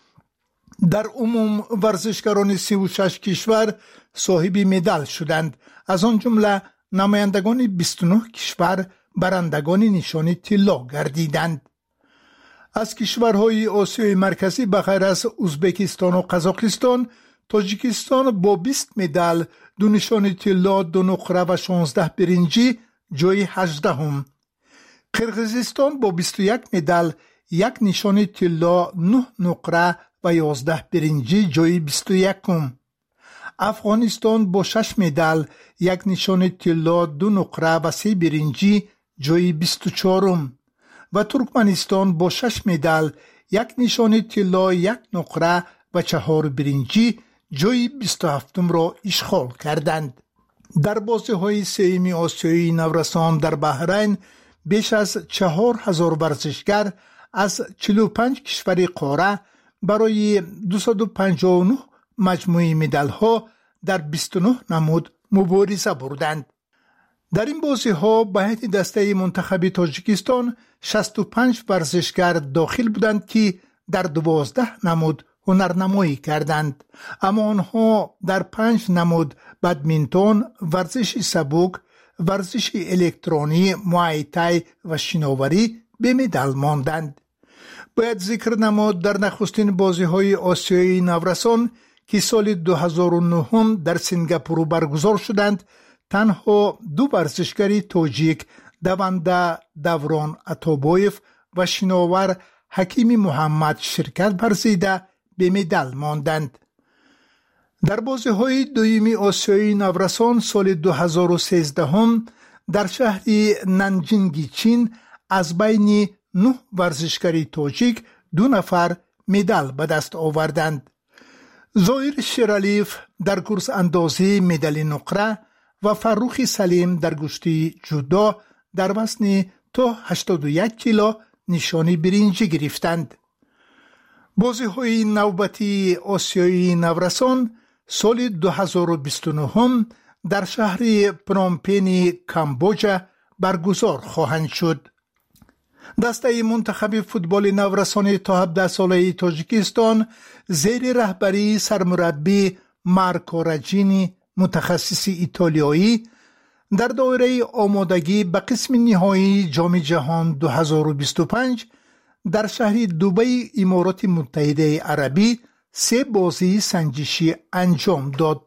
در عموم ورزشکاران 36 کشور صاحب مدال شدند، از آن جمله نمایندگان 29 کشور برندگان نشان طلا گردیدند. از کشورهای آسیای مرکزی بغیر از ازبکستان و قزاقستان، تاجیکستان با 20 مدال، 2 نشان طلا، 2 نقره و 16 برنجی جای 18. قرقیزستان با 21 مدال، 1 نشان طلا، 9 نقره و 11 برنجی جای 21. افغانستان با 6 مدال، 1 نشان طلا، 2 نقره و 3 برنجی جای 24. و ترکمنستان با 6 مدال، 1 نشان طلا، 1 نقره و 4 برنجی جای 27 را اشغال کردند. در بازی‌های سه‌م آسیایی نورسان در بحرین بیش از 4000 ورزشگر از 45 کشور قاره برای 259 مجموعه مدال‌ها در 29 نمود مبارزه بردند. در این بازی‌ها به هیئت دسته منتخب تاجیکستان 65 ورزشگر داخل بودند که در 12 نمود هنرنمایی کردند، اما آنها در 5 نمود بدمینتون، ورزش سبک، ورزش الکترونی، موای تای و شناوری به مدال ماندند. باید ذکر نمود در نخستین بازی‌های آسیایی نورسان که سال 2009 در سنگاپور برگزار شدند، تنها 2 ورزشگر تاجیک، دونده دوران عطابایف و شناور حکیم محمد شرکت ورزیده به مدال ماندند. در بازی‌های دوم آسیایی نورسان سال 2013 در شهر نانجینگ چین از بین 9 ورزشکار تاجیک 2 نفر مدال به دست آوردند. ظاهر شیرالیف در کورس اندازی مدال نقره و فروخ سلیم در گشتی جودو در وزن تا 81 کیلو نشانی برنجی گرفتند. بازی‌های نوبتی آسیایی نورسان سال 2029 در شهر پنومپن کامبوجا برگزار خواهند شد. دسته منتخب فوتبال نورسان تا 17 ساله تاجیکستان زیر رهبری سرمربی مارکو راجینی متخصص ایتالیایی در دایره آمادگی به قسم نهایی جام جهان 2025 در شهر دبی امارات متحده عربی 3 بازی سنجشی انجام داد.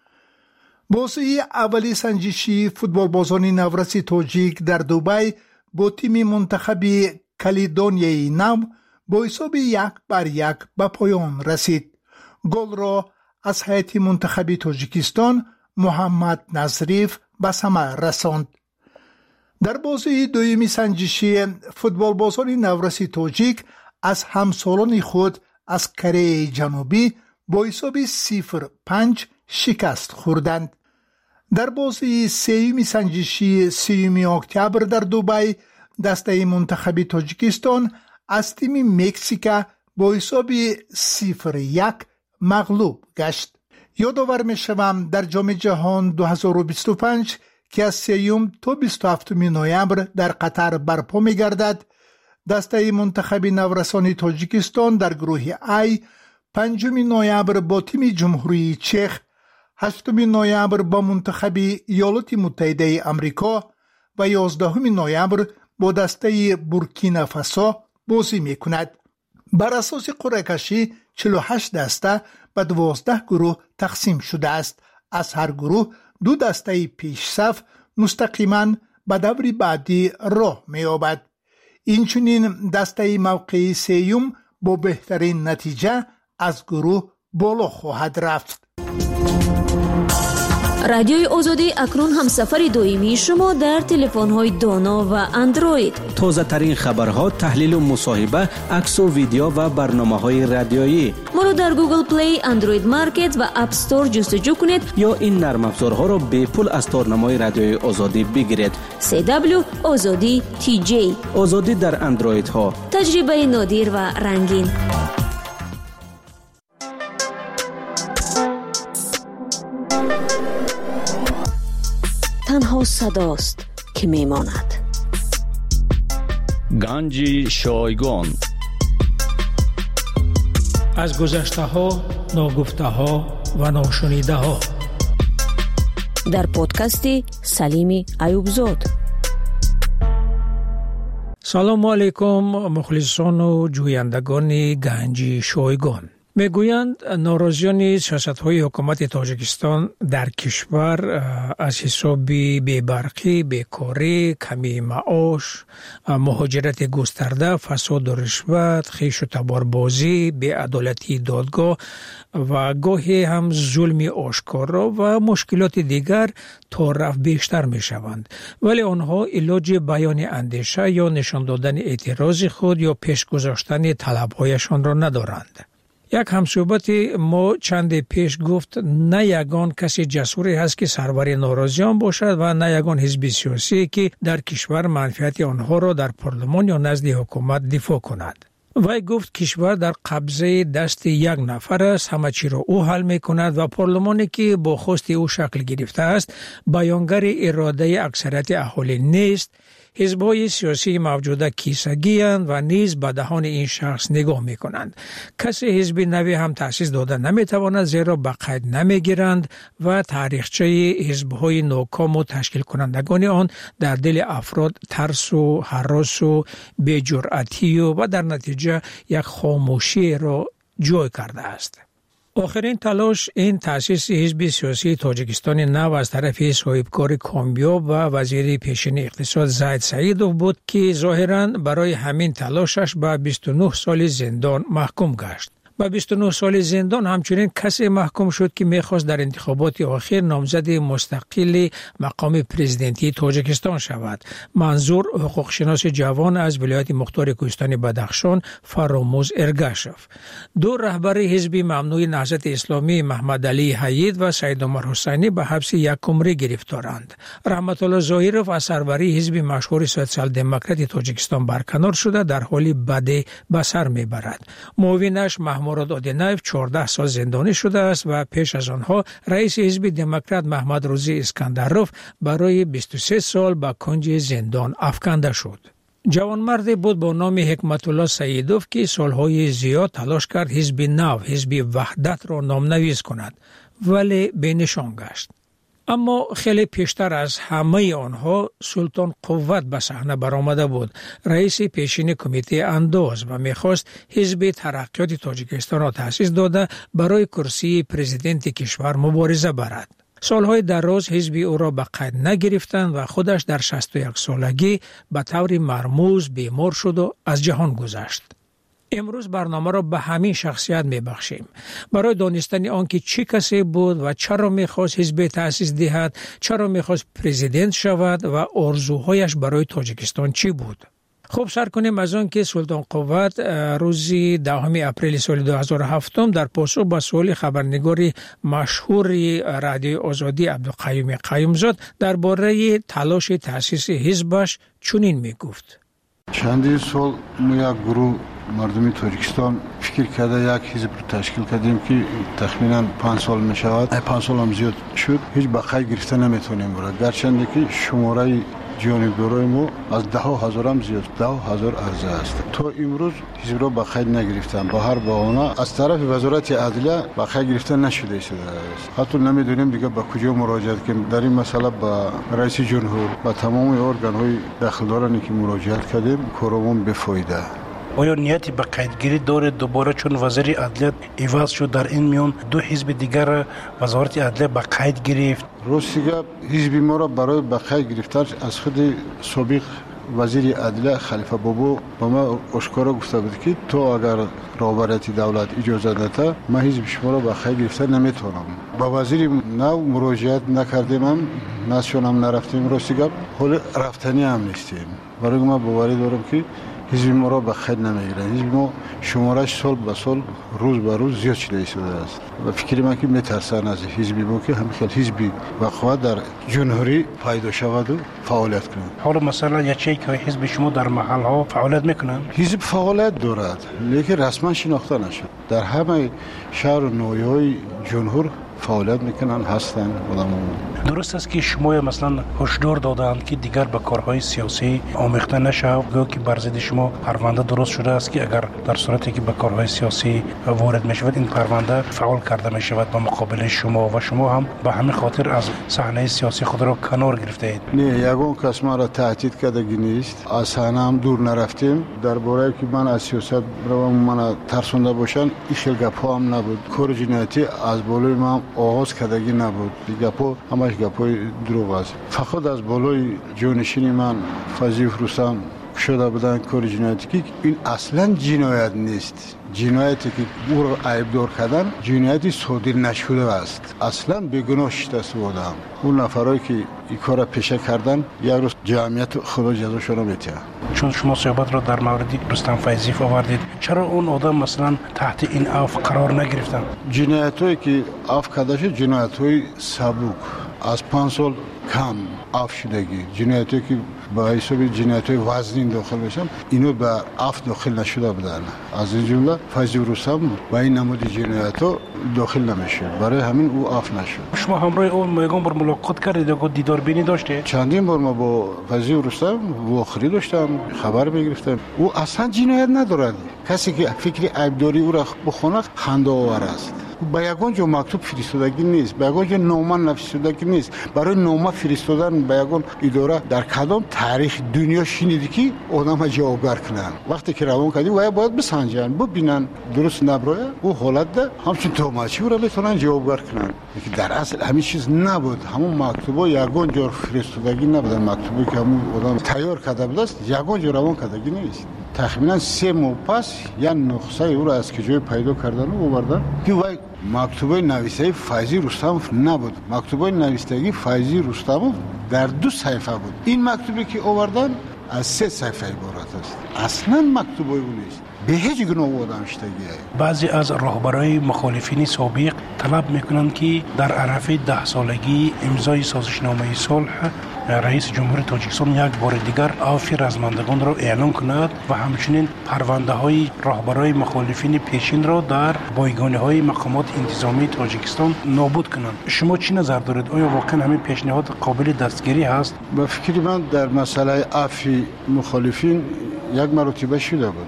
بازی اولی سنجشی فوتبال بازان نورسی تاجیک در دبی با تیم منتخب کالیدونیای نو با حساب 1-1 به پایان رسید. گل را از هیئت منتخب تاجیکستان محمد نظریف به ثمر رساند. در بازی دومی سنجشی فوتبال بازان نورسی تاجیک از همسالان خود از کره جنوبی با حساب 0-5 شکست خوردند. در بازی سوم سنجشی 3 اکتبر در دبی دسته منتخب تاجیکستان از تیم مکزیک با حساب 0-1 مغلوب گشت. یادآور می‌شوم در جام جهان 2025 که از 3 تا 27 نوامبر در قطر برپا می‌گردد، دسته منتخب نورسان تاجیکستان در گروه ای 5 نوامبر با تیم جمهوری چخ، 8 نوامبر با منتخب ایالات متحده آمریکا و 11 نوامبر با دسته بورکینافاسو بازی می‌کند. بر اساس قرعه کشی 48 دسته به 12 گروه تقسیم شده است. از هر گروه 2 دسته پیش صف مستقیما به دور بعدی راه می‌یابد. اینچنین دسته موقعی سیوم با بهترین نتیجه از گروه بالا خواهد رفت. رادیوی آزادی اکنون همسفر دائمی شما در تلفن‌های دانا و اندروید. تازه ترین خبرها، تحلیل و مصاحبه، عکس و ویدیو و برنامه‌های رادیویی. ما را در گوگل پلی، اندروید مارکت و اپ استور جستجو کنید یا این نرم افزارها را به پول از تارنمای رادیوی آزادی بگیرید. CW آزادی TJ. آزادی در اندروید ها. تجربه نادر و رنگین. تنها صداست که میماند. گنج شایگان. از گذشته ها، ناگفته ها و ناشنیده ها. در پادکستی سلیمی ایوبزاد. سلام علیکم مخلصان و جویندگان گنج شایگان. میگویند ناراضیان سیاست‌های حکومت تاجیکستان در کشور از حساب بی‌برقی، بیکاری، کمی معاش، مهاجرت گسترده، فساد و رشوت، خویش و تباربازی، بی‌عدالتی دادگاه و گاهی هم ظلم آشکارا و مشکلات دیگر تا رفت بیشتر می‌شوند. ولی آنها علاج بیان اندیشه یا نشان دادن اعتراض خود یا پیش گذاشتن طلب‌هایشان را ندارند. یک همصحبت ما چند پیش گفت نه یگان کسی جسوری هست که سرور ناراضیان باشد و نه یگان حزب سیاسی که در کشور منفعت آنها را در پارلمان یا نزد حکومت دفاع کند. وی گفت کشور در قبضه دست یک نفر است، همه چی را او حل می کند و پارلمانی که با خواست او شکل گرفته است بیانگر اراده اکثریت اهالی نیست. حزب‌های سیاسی موجوده کیسگی اند و نیز به دهان این شخص نگاه می کنند. کسی حزب نوی هم تأسیس داده نمی تواند زیرا به قید نمی گیرند و تاریخچه حزب‌های ناکام و تشکیل کنندگان آن در دل افراد ترس و هراس و بی‌جرأتی و در نتیجه یک خاموشی را جای کرده است. آخرین تلاش این تأسیس حزب سیاسی تاجیکستان نو از طرف صاحبکار کامیاب و وزیر پیشین اقتصاد زید سعیدوف بود که ظاهراً برای همین تلاشش به 29 سال زندان محکوم گشت. با 29 سال زندان همچنین کسی محکوم شد که میخواست در انتخابات آخر نامزد مستقل مقام پرزیدنتی تاجیکستان شود. منظور حقوق شناس جوان از ولایت مختار کوهستان بدخشان فراموز ارگاشف. دو رهبر حزب ممنوع نهضت اسلامی محمد علی حید و سید عمر حسینی به حبس یک عمری گرفتارند. رحمت الله ظاهرов از سروری حزب مشهور سوسیال دموکرات تاجیکستان برکنار شده در حالی بد به سر میبرد. معاونش مراد آدینایف 14 سال زندانی شده است و پیش از آنها رئیس حزب دموکرات محمد روزی اسکندروف برای 23 سال به کنج زندان افکنده شد. جوانمردی بود با نام حکمت الله سعیدوف که سالهای زیاد تلاش کرد حزب نو، حزب وحدت را نامنویس کند ولی بینشان گشت. اما خیلی پیشتر از همه آنها سلطان قوت به صحنه برآمده بود، رئیس پیشین کمیته انداز و میخواست حزب ترقیات تاجیکستان را تأسیس داده برای کرسی پرزیدنت کشور مبارزه برد. سالهای دراز حزب او را به قید نگرفتند و خودش در 61 سالگی به طور مرموز بیمار شد و از جهان گذشت. امروز برنامه را به همین شخصیت میبخشیم برای دانستن آنکه چه کسی بود و چرا میخواست حزب تأسیس دهد، چرا میخواست پرزیدنت شود و آرزوهایش برای تاجیکستان چی بود. خب سر کنیم از آن که سلطان قوت روز 10 اپریل سال 2007 در پاسخ به سوال خبرنگار مشهور رادیو آزادی عبدالقیوم قیومزاد درباره تلاش تأسیس حزبش چنین میگفت: چندین سال ما یک گروه مردمی تاجیکستان فکر کرده یک حزب رو تشکیل کردیم که تخمینا 5 سال می شود. 5 سال هم زیاد شد، هیچ بقای گرفته نمیتونیم برد، گرچنده که شماره جانبدارای ما از 10,000 هم زیاد، 10,000 عرضه است. تا امروز حزب را بقای نگرفتن، با هر بهانه از طرف وزارت عدلیه بقای گرفته نشده است. حتی نمیدونیم دیگه با کجا مراجعه کنیم. در این مسئله با رئیس جمهور و تمام ارگان های دخلدارانی که مراجعه کردیم کارمون بفایده. آیا نیتی به قیدگیری دارید دوباره چون وزیر عدلیه عوض شد در این میان دو حزب دیگر وزارت عدلیه به قید گرفت؟ راستیگه حزب ما را برای به قید گرفتن از خود سابق وزیر عدلیه خلیفه بابو با ما اشکارا گفته بود که تو اگر رهبریت دولت اجازه داده من حزب شما را به قید گرفتن نمیتونم. با وزیر نو مراجعت نکردیم، هم نشونم نرفتیم. راستیگه حال رفتنی هم نیستیم. برای ما باوری دارم که حزب ما را به قید نمیگیرن. حزب ما شمارش سال به سال روز به روز زیاد شده شده است و فکر من که میترسن از حزبی ما که همین حزبی وقوع در جمهوری پیدا شود و فعالیت کنند. حالا مثلا یکی که حزب شما در محل ها فعالیت میکنن؟ حزب فعالیت دارد لیکن رسما شناخته نشد. در همه شهر و ناحیه‌های جمهور فعالیت میکنن هستن آدم‌ها. درست است که شما مثلا هشدار دادند که دیگر به کارهای سیاسی آمیخته نشود، گویا که بر ضد شما پرونده درست شده است که اگر در صورتی که به کارهای سیاسی وارد میشود این پرونده فعال کرده میشود به مقابل شما و شما هم به همین خاطر از صحنه سیاسی خود را کنار گرفته اید. نه، یگان کس ما را تهدید کردگی نیست. از صحنه هم دور نرفتیم. درباره که من از سیاست رو من ترسونده باشن این خیلی گپ‌ها هم نبود. کار جنایتی از بالای ما آغاز کردگی نبود. گپ‌ها همش گپ‌های دروغ است. فقط از بالای جانشین من فضیل رستم شده بودن کار جنایتی که این اصلا جنایت نیست. جنایتی که او را عیبدار کردن جنایتی صادر نشده است. اصلا بیگناه شده بودم. اون نفرایی که این کار را پیشه کردن یک روز جمعیت خدا جزاشون را میده. چون شما صحبت را در مورد رستم فیضی آوردید، چرا اون آدم مثلا تحت این عفو قرار نگرفتن؟ جنایتایی که عفو کرده شد جنایت‌های سبک از 5 سال کم عفو شدگی، جنایتی که با حساب جنایت‌های وزنی داخل بشن اینو به عفو داخل نشده بودن. از این جمله فیضی رستم با این نمود جنایت‌ها داخل نمیشه، برای همین او عفو نشد. شما همراه اون میگم بر ملاقات کردید و دیدار بینی داشته؟ چندین بار ما با فیضی رستم واخری داشتم، خبر میگرفتم. او اصلا جنایت ندارد. کسی که فکر عیبداری او را بخونه خنده آور است. با یگان جو مکتوب فرستادگی نیست، با یگان جو نامه نفرستادگی نیست. برای نامه فرستادن با یگان اداره در کدام تاریخ دنیا شنیدی که آدم جوابگر کنن؟ وقتی که روان کردی باید بسنجن، ببینن درست نبرای او حالت ده همچون توماچی رو بتونن جوابگر کنن. که در اصل همین چیز نبود. همون مکتوبا یگان جو فرستادگی نبودن. مکتوبی که همون آدم تیار کرده بود است یگان جو روان کردگی نیست. تقریبا 3 ماه پس یا نسخه او را از کجای پیدا کردن و آوردن که وای مکتوبه نویسه فیضی رستم نبود. مکتوبه نویسندگی فیضی رستم در 2 صفحه بود. این مکتوبی که آوردن از 3 صفحه عبارت است. اصلا مکتوبه او نیست. به هیچ گونه آدم شدگی. بعضی از رهبرای مخالفین سابق طلب میکنند که در عرف 10 سالگی امضای سازشنامه صلح رئیس جمهور تاجیکستان یک بار دیگر عفو رزمندگان را اعلام کند و همچنین پرونده های رهبرای مخالفین پیشین را در بایگانی های مقامات انتظامی تاجیکستان نابود کنند. شما چی نظر دارید؟ آیا واقعا همین پیشنهاد قابل دستگیری هست؟ به فکر من در مسئله عفو مخالفین یک مرتبه شده بود.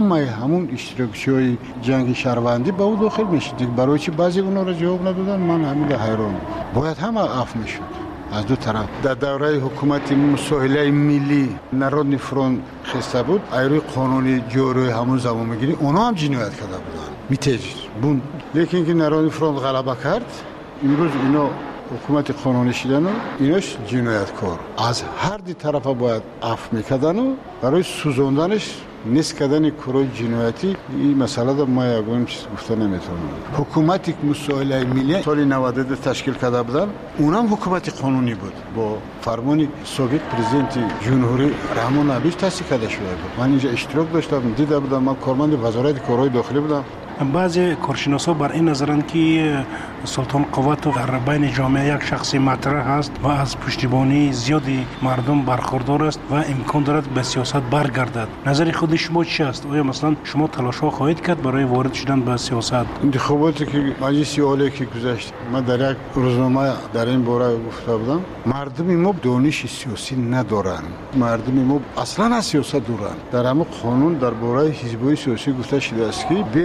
همون اشتراکچی‌های جنگ شهروندی با او داخل میشد. برای چی بعضی اونا را جواب ندادن؟ من همین حیران. باید همه عفو میشد از دو طرف. در دوره حکومت مساهله ملی نارودنی فرونت خسته بود، ایروی قانونی جوری همون زمان میگیری اونا هم جنایت کرده بودن میتیج بون. لیکن که نارودنی فرونت غلبه کرد امروز اینا حکومت قانونی شدن و ایناش جنایتکار. از هر دی طرف باید عفو میکردن و برای سوزوندنش نیست کردن کارهای جنایتی این مسئله در ما یگان چیز گفته نمیتونم. حکومتی که مساهله ملی سال 92 تشکیل کرده بودن اونم حکومت قانونی بود با فرمان سابق پرزیدنت جمهوری رحمان عبیش تأسیس کرده شده بود. من اینجا اشتراک داشتم، دیده بودم. من کارمند وزارت کارهای داخلی بودم. بعضی کارشناسا بر این نظرند که سلطان قوت در بین جامعه یک شخص مطرح است و از پشتیبانی زیادی مردم برخوردار است و امکان دارد به سیاست برگردد. نظر خود شما چی است؟ آیا مثلا شما تلاش‌ها خواهید کرد برای وارد شدن به سیاست؟ انتخاباتی که مجلس عالی که گذشت من در یک روزنامه در این باره گفته بودم مردم ما دانش سیاسی ندارند. مردم ما اصلا از سیاست دورند. در همه قانون درباره حزب‌های سیاسی گفته شده است که به یک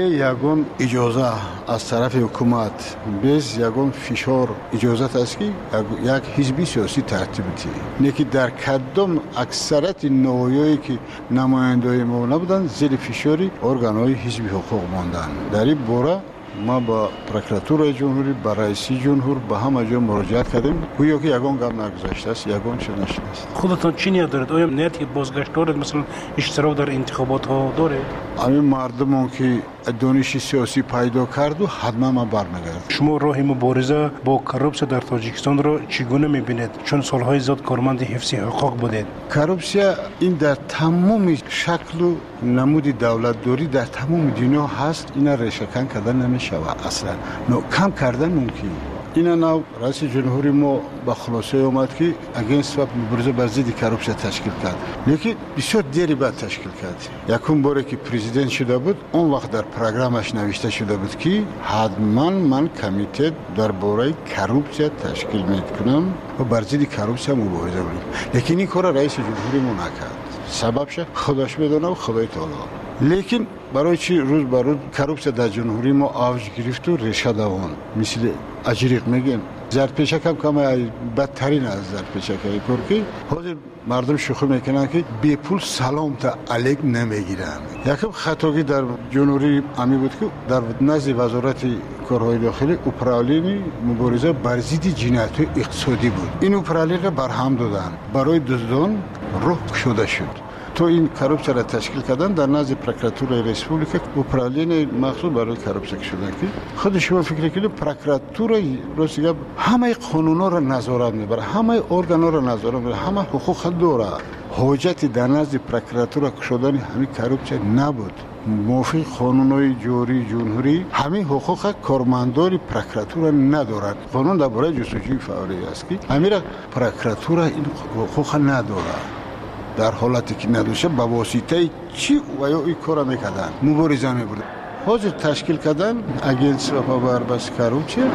یگون اجازه از طرف حکومت bez یگون فشار اجازت است که یک حزب سیاسی ترتیب بده. نیکی در کدام اکثریت نوعی که نمایندای ما نبودن زیر فشاری ارگانهای حزب حقوق ماندن. در این باره ما با پروکراتورای جمهوری، با رئیس جمهور با همه جا مراجعه کردیم. گویا که یگان گام نگذاشته است، یگان چه نشده است. خودتان چی نیت دارید؟ آیا نیت که بازگشت دارید، مثلا اشتراک در انتخابات ها دارید؟ همین مردمان که دانش سیاسی پیدا کرد و حتما ما برمیگردیم. شما راه مبارزه با کروپسیا در تاجیکستان را چگونه میبینید؟ چون سالهای زیاد کارمند حفظ حقوق بودید. کروپسیا این در تمام شکل و نمود دولتداری در تمام دنیا هست. اینا ریشه‌کن کردن نمیشود اصلا. کم کردن ممکن. اینا نو رئیس جمهوری ما با خلاصه اومد که اگینست و مبارزه با ضد کروپسیا تشکیل کرد. لیکن بسیار دیری بعد تشکیل کرد. یکم باره که پرزیدنت شده بود اون وقت در پروگرامش نوشته شده بود که حتما من کمیته درباره کروپسیا تشکیل میکنم و بر ضد کروپسیا مبارزه کنم. لیکن این کار رئیس جمهوری ما نکرد. سببش خودش بدونه و خدای تعالی. لیکن برای چی روز به روز کروپسیا در جمهوری ما اوج گرفت و ریشه دوان مثل اجریق میگن زرتپیشک هم کم بدترین از زرتپیشکایی که حاضر مردم شوخی میکنن که بی پول سلام تا علیک نمیگیرن. یکم خطاگی در جمهوری امی بود که در نزد وزارت کارهای داخلی اپرالین مبارزه بر ضد جنایت‌های اقتصادی بود. این اپرالین را برهم دادن برای دزدان روح شده شد. تو این کروپسیا را تشکیل کردن در نزد پروکراتورای ریسپوبلیک اپرالین مخصوص برای کروپسیا شدن که خود شما فکر کنید پروکراتور روسیه همه قانونا را نظارت میبره، همه ارگانا را نظارت میبره، همه حقوق داره. حاجت در نزد پروکراتور شدن همین کروپسیا نبود. موافق قانونهای جاری جمهوری همین حقوق کارمندان پروکراتور ندارد. قانون درباره جستجوی فوری است که امیر پروکراتور این حقوق نداره. در حالتی که ندوشه با واسطه چی و یا این کار میکردن مبارزه میبردن. حاضر تشکیل کردن اگینس و پابربست کروپسیا.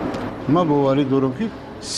ما باوری دارم که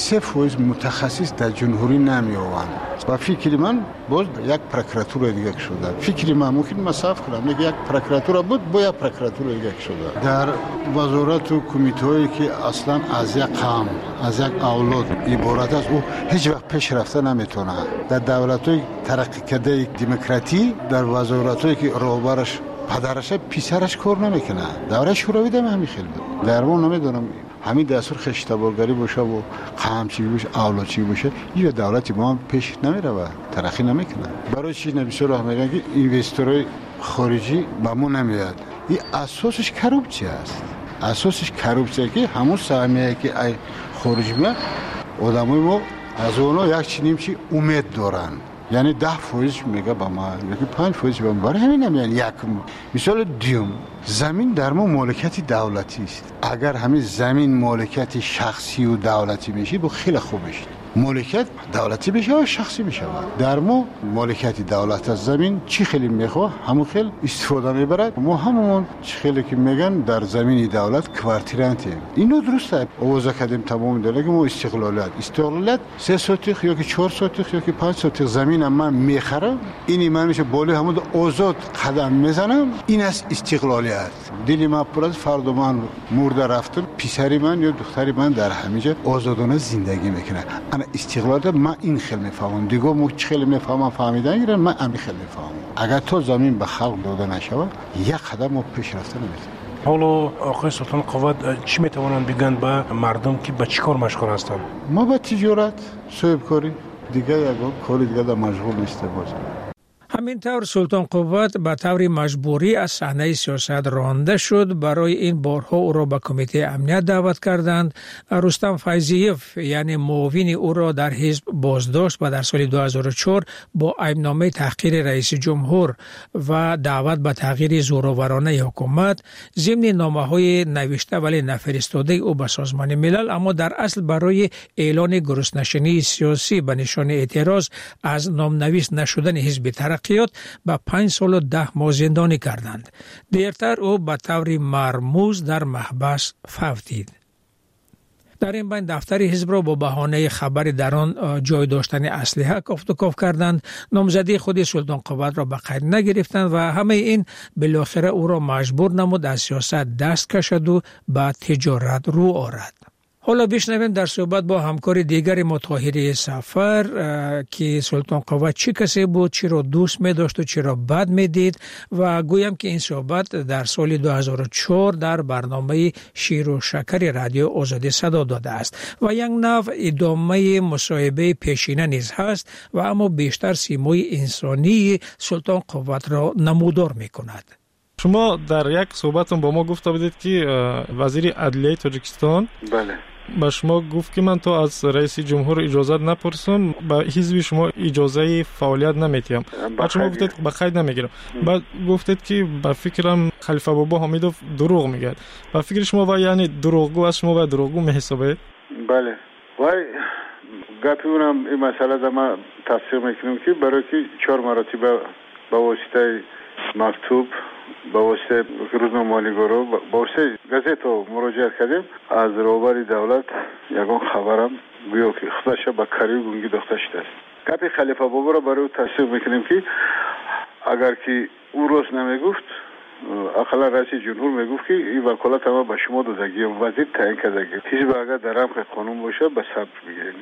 3% متخصص در جمهوری نمیآوند و فکر من باز یک پروکراتور دیگه شده. فکر من ممکن مصاف کنم لیکن یک پروکراتور بود با یک پروکراتور دیگه شده. در وزارت و کمیته‌ای که اصلا از یک قوم از یک اولاد عبارت است او هیچ وقت پیش رفته نمیتونه. در دولت‌های ترقی کرده دموکراتی در وزارت‌هایی که راهبرش پدرش پسرش کار نمیکنه. دوره شوروی دم همین خیلی بود. در اون نمیدونم همین دستور خشتبارگری باشه و قمچی باشه اولادچی باشه یه دولتی ما پیش نمیره و ترقی نمیکنه. برای چی نمیشه راه میگن که اینوستورهای خارجی به ما نمیاد. این اساسش کروپسیا است. اساسش کروپسیا که همون سهمیه که ای خارجی میاد آدمای ما از اونها یک چنین چی امید دارن. یعنی 10% میگه با ما یکی 5% با ما. برای همین نمیان یک مثال دیوم زمین در ما مالکیت دولتی است. اگر همین زمین مالکیت شخصی و دولتی میشه با خیلی خوب میشه. مالکیت دولتی بشه و شخصی بشه. در ما مالکیت دولت از زمین چی خیلی میخواه همون خیلی استفاده میبرد. ما همون چی خیلی که میگن در زمین دولت کوارتیرانتی. اینو درسته آوازه کردیم تمام داره که ما استقلالت 3 سوتیخ یا که 4 سوتیخ یا که 5 سوتیخ زمین من میخرم اینی من میشه بالا همون آزاد قدم میزنم. این است استقلالیت. دلی من پر از فرد من مرده رفتم پسری من یا دختری من در همینجا آزادانه زندگی میکنه. انا استقلال من این خیلی میفهمم دیگه مو خیلی میفهمم فهمیدن گیرن من همین خیلی میفهمم. اگر تو زمین به خلق داده نشود یک قدم ما پیش رفته نمیتونیم. حالا آقای سلطان قوت چی میتوانند بگن به مردم که به چی کار مشغول هستند؟ ما به تجارت صاحبکاری دیگه یک کاری دیگه در مشغول نیست باز. همینطور سلطان قوت به طور مجبوری از صحنه سیاست رانده شد. برای این بارها او را به کمیته امنیت دعوت کردند. رستم فیضیف یعنی معاون او را در حزب بازداشت و در سال 2004 با ایبنامه تحقیر رئیس جمهور و دعوت به تغییر زورآورانه حکومت ضمن نامه‌های نوشته ولی نفرستاده او به سازمان ملل، اما در اصل برای اعلان گرسنه‌شینی سیاسی به نشان اعتراض از نامنویس نشدن حزب ترقیات به 5 سال و 10 ماه زندانی کردند. دیرتر او به طور مرموز در محبس فوت دید. در این بین دفتر حزب را با بهانه خبر در آن جای داشتن اسلحه کافتوکاف کردند. نامزدی خود سلطان قوت را به قید نگرفتند و همه این بالاخره او را مجبور نمود از سیاست دست کشد و به تجارت رو آورد. حالا بشنویم در صحبت با همکار دیگر ما طاهری سفر که سلطان قوت چی کسی بود، چی را دوست می داشت و چی را بد می دید و گویم که این صحبت در سال 2004 در برنامه شیر و شکر رادیو آزادی صدا داده است و یک نوع ادامه مصاحبه پیشینه نیز هست و اما بیشتر سیمای انسانی سلطان قوت را نمودار می کند. شما در یک صحبتون با ما گفته بودید که وزیر عدلیه تاجیکستان بله با شما گفت که من تو از رئیس جمهور اجازه نپرسم، با حزب شما اجازه فعالیت نمیتیم. بعد شما گفتید به قید نمیگیرم. بعد گفتید که با فکرم خلیفه بابا حمیدوف دروغ میگه. با فکر شما و یعنی دروغگو از شما و دروغگو میحسابید؟ بله. وای گپی اونم این مسئله در ما تصدیق میکنم که برای که 4 مراتب با واسطه مکتوب با واسطه روزنامه‌نگارا با واسطه گازیت مراجعه کردیم از روبر دولت یگان خبرم گویا که خودش با کاری گونگی داخته شده است. گپی خلیفه بابا را برای او تصدیق میکنیم که اگر که او روز نمیگفت اقلا رئیس جمهور میگفت که این وکالت ما به شما دادگی وزیر تعیین کردگی حزب اگر در رمق قانون باشه به ثبت میگیریم.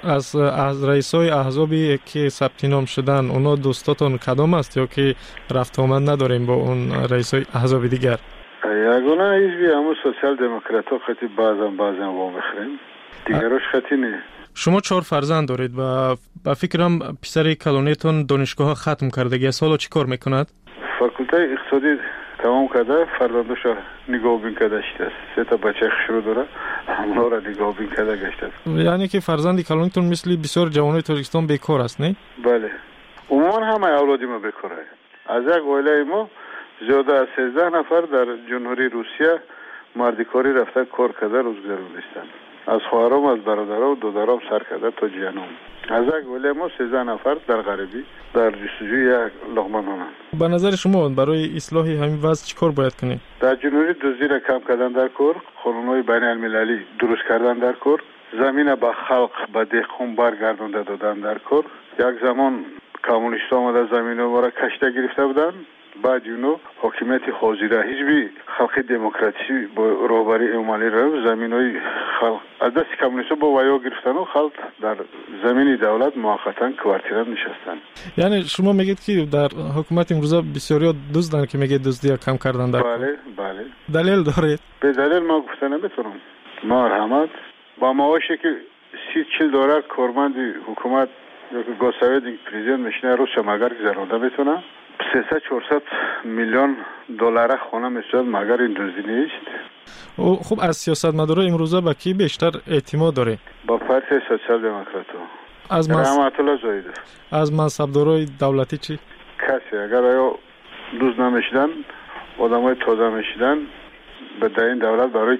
از رئیسای احزابی که ثبت نام شدن اونا دوستاتون کدام است یا که رفت آمد نداریم با اون رئیسای احزاب دیگر؟ یگانه حزبی همون سوسیال دموکرات ها خطی بعضا وا میخریم دیگراش خطی نه. شما 4 فرزند دارید و با فکرم پسر کلونیتون دانشگاه ختم کردگی سالا چی کار میکند؟ فاکولته اقتصادی تمام کرده، فرزندش نگاه بین کرده است. 3 تا بچه شروع داره، همونا را نگاه بین کرده گشته است. یعنی که فرزند کلونیتون مثل بسیار جوانای تاجیکستان بیکار است، نه؟ بله. عموما همه اولادی ما بیکاره. از یک عائله ما زیاده از 13 نفر در جمهوری روسیه مردکاری رفته کار کرده روزگار نیستند. از خواهرام، از برادرام و دادرام سر کرده تا جنوم. از یک عائله ما 13 نفر در غربی در جستجوی یک لقمه نان. به نظر شما برای اصلاح همین وضع چیکار باید کنیم؟ در جمهوری دزدی را کم کردن در کار، قانون‌های بین المللی درست کردن در کار، زمین به خلق به دهقان برگردانده دادن در کار. یک زمان کمونیست‌ها آمده زمین ما را کشته گرفته بودند. بعد اونو حاکمیت حاضره حزب خلق دموکراسی با رهبری عملی را زمینای خلق از دست کمونیست‌ها با ویا گرفتن و خلق در زمین دولت موقتا کوارتیره نشستن. یعنی شما میگید که در حکومت امروزه بسیاری دزدن که میگه دزدی کم کردن در بله بله. دلیل دارید؟ به دلیل ما گفتن نمیتونم. مرحمت با معاشی که 30-40 دلار کارمند حکومت یا که گوساوید پرزیدنت میشنه رو شماگر گذرانده میتونه 300-400 میلیون دلار خونه میشد مگر این دزدی نیست. خب از سیاستمدارا امروزه با کی بیشتر اعتماد داره؟ با پارتی سوسیال دموکرات. رحمت الله زاید. از منصبدارای دولتی چی؟ کسی اگر آیا دوز نمیشدن آدمای تازه میشدن به این دولت برای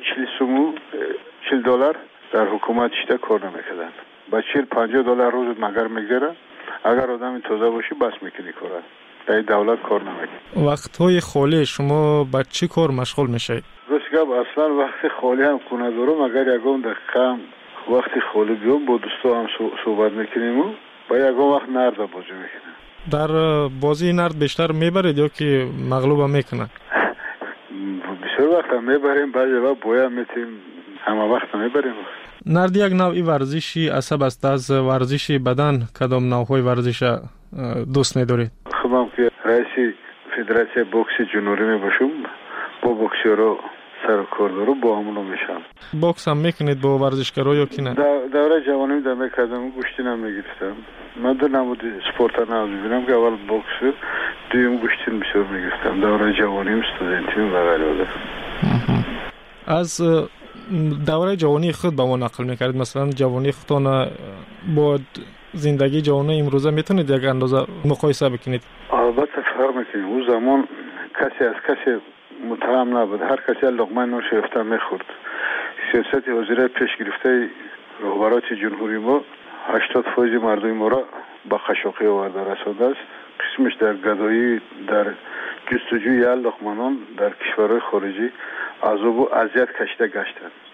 40 دلار در حکومت شده کار نمیکردن. با 40-50 دلار روز مگر میگیره. اگر آدم تازه باشی بس میکنی کاره. در دولت کار نمیکنی. وقتهای خالی شما با چی کار مشغول میشید؟ گفتم اصلا وقت خالی هم خونه دارم اگر یکم دقیقه وقت خالی بیام با دوستا هم صحبت میکنیم و با یکم وقت نرد بازی میکنیم. در بازی نرد بیشتر میبرید یا که مغلوب هم میکنن؟ بسیار وقت هم میبریم بعضی وقت بویا میتیم همه وقت میبریم. نرد یک نوعی ورزشی عصب است. از ورزش بدن کدام نوعهای ورزش دوست ندارید؟ خودم که رئیس فدراسیون بوکس جنوبی می باشم با بوکسورا سر کار دارم با همونو میشم. بوکس هم میکنید با ورزشکارا یا کی نه؟ دوره جوانی دم کردم گوشتی نمیگرفتم. من دو نمود سپورت ناز میبینم که اول بوکس دویم گوشتی بسیار میگرفتم. دوره جوانیم استودنتیم و غیره. از دوره جوانی خود با ما نقل میکردید. مثلا جوانی خودتان با زندگی جوانی امروزه میتونید یک اندازه مقایسه بکنید؟ البته فرق میکنید. اون زمان کسی از کسی متهم نبود. هر کسی لقمه نون شرفته میخورد. سیاست وزیر پیش گرفته رهبرات جمهوری ما 80% مردم ما را با خشاقی آورده رسانده است. قسمش در گدایی در جستجوی لقمه نان در کشورهای خارجی عذاب و اذیت کشیده گشتند.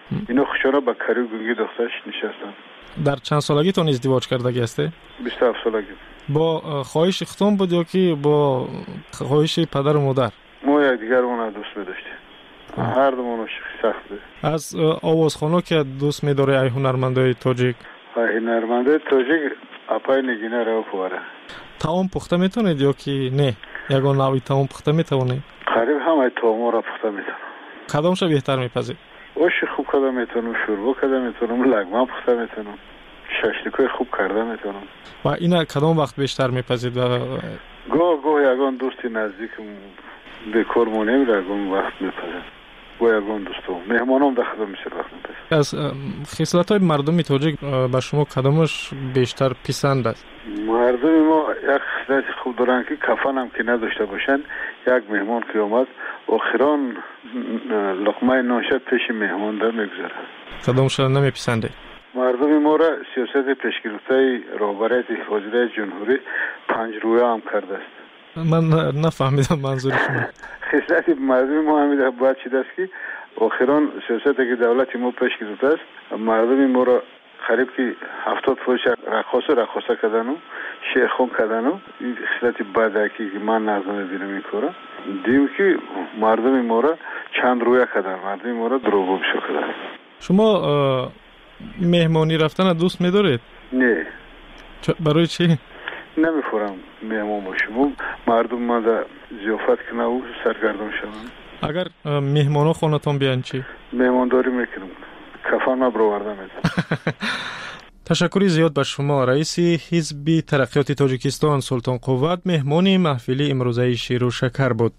اینا خوشانه با کاری گونگی دخترش نشستن. در چند سالگیتون ازدواج کردگی هستی؟ 27 سالگی. با خواهش اختم بود یا که با خواهش پدر و مادر؟ ما یکدیگرمون دوست می‌داشتیم. هر دومون عاشق سخت بود. از آوازخوان‌ها که دوست می‌داری ای هنرمندای تاجیک؟ هنرمندای تاجیک اپای نگینه رو فواره. تاون پخته میتونید یا که نه؟ یگان نوعی تاون پخته میتونید؟ قریب همه تاون را پخته میتونم. کدامش بهتر میپذید؟ اوش خوب کرده میتونم، شوربا کرده میتونم، لگمه پخته میتونم، ششلیکای خوب کرده میتونم. و اینا کدام وقت بیشتر میپذید؟ گاه یگان دوستی نزدیکم به کار مونیم یگان وقت میپذید. گاه یگان دوستم مهمانم در خدمت میشه وقت میپذید. از خصلت‌های مردم تاجیک به شما کدامش بیشتر پسند است؟ مردم ما یک خصلت خوب دارن که کفن هم که نداشته باشن. یک مهمان که آمد آخران لقمه ناشد پیش مهمان در میگذاره. کدامش نمیپسنده؟ مردم ما را سیاست پیشگرفته رهبریت حاضره جمهوری 5 رویه هم کرده است. من نفهمیدم منظور شما. خصلت مردم ما همیشه باید چیز است که آخران سیاستی که دولت ما پیش گرفته است مردم ما را قریب که 70% رقاصه کردن و شیخون کردن و این خصلت بده که من نظر میبینم این کارا. دیم که مردم ما را چند رویه کردن، مردم ما را دروغگو بشو کردن. شما مهمانی رفتن دوست می‌دارید؟ نه. برای چی؟ نمیخورم مهمان باشم. مردم ما در ضیافت کنه و سرگردان شدن. اگر مهمانا خونتون بیان چی؟ مهمانداری میکنم. کفن ما برآورده میدم. تشکر زیاد به شما. رئیس حزب ترقیات تاجیکستان سلطان قوت مهمان محفل امروزه شیر و شکر بود.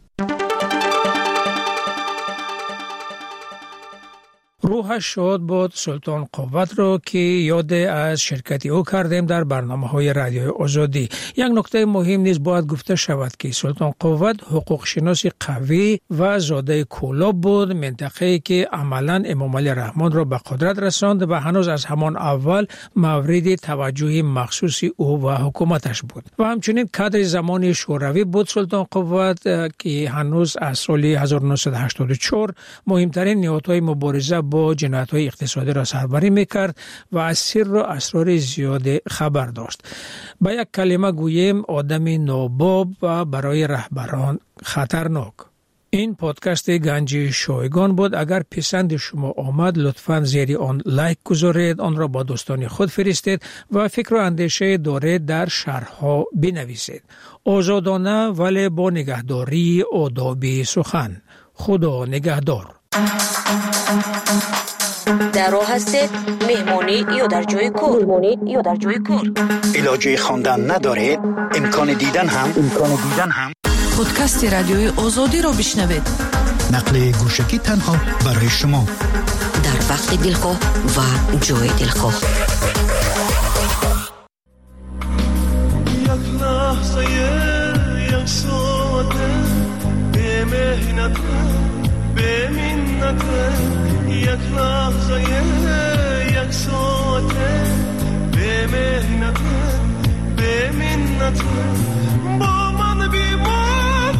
روحش شاد بود سلطان قوت رو که یاد از شرکت او کردیم در برنامه‌های رادیوی آزادی. یک نکته مهم نیز باید گفته شود که سلطان قوت حقوق شناس قوی و زاده کولاب بود، منطقه‌ای که عملاً امام علی رحمان را به قدرت رساند و هنوز از همان اول مورد توجه مخصوص او و حکومتش بود. و همچنین کادر زمانی شوروی بود سلطان قوت که هنوز از سال 1984 مهمترین نهادهای مبارزه با جنایت‌های اقتصادی را سربری می‌کرد و از سر و اسرار زیاد خبر داشت. با یک کلمه گوییم آدم ناباب و برای رهبران خطرناک. این پادکست گنج شایگان بود. اگر پسند شما آمد لطفاً زیر آن لایک گذارید، آن را با دوستان خود فرستید و فکر و اندیشه دارید در شرح‌ها بنویسید. آزادانه ولی با نگهداری آداب سخن. خدا نگهدار. در راه هستید مهمانی یا در جای کار علاجه خواندن ندارید امکان دیدن هم پادکست رادیوی آزادی را بشنوید. نقل گوشکی تنها برای شما در وقت دلخواه و جای دلخواه. یک لحظه یک ساعته به مهنت به منت یک لحظه یک ساعته به مهنت به منت با من بیمان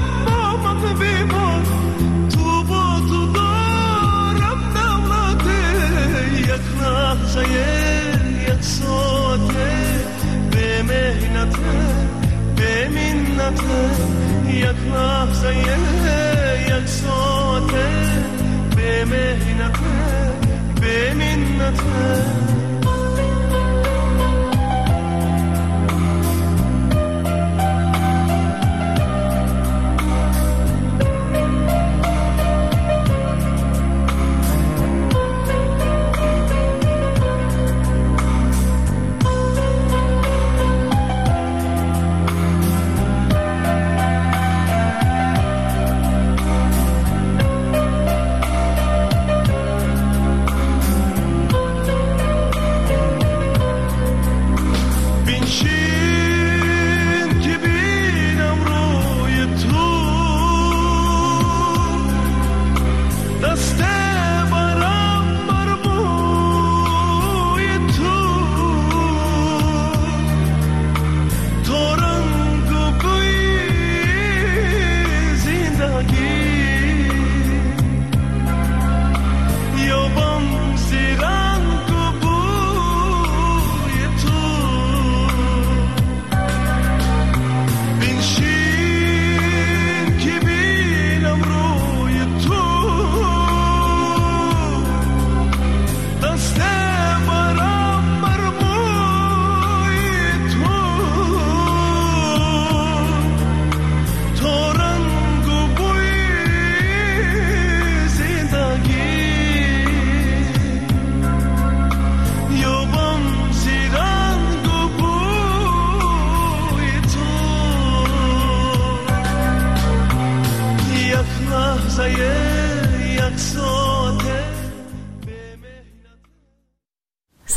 تو با تو دارم دولت یک لحظه یک ساعته به مهنت به منت یک لحظه یک ساعته به مهنت به منت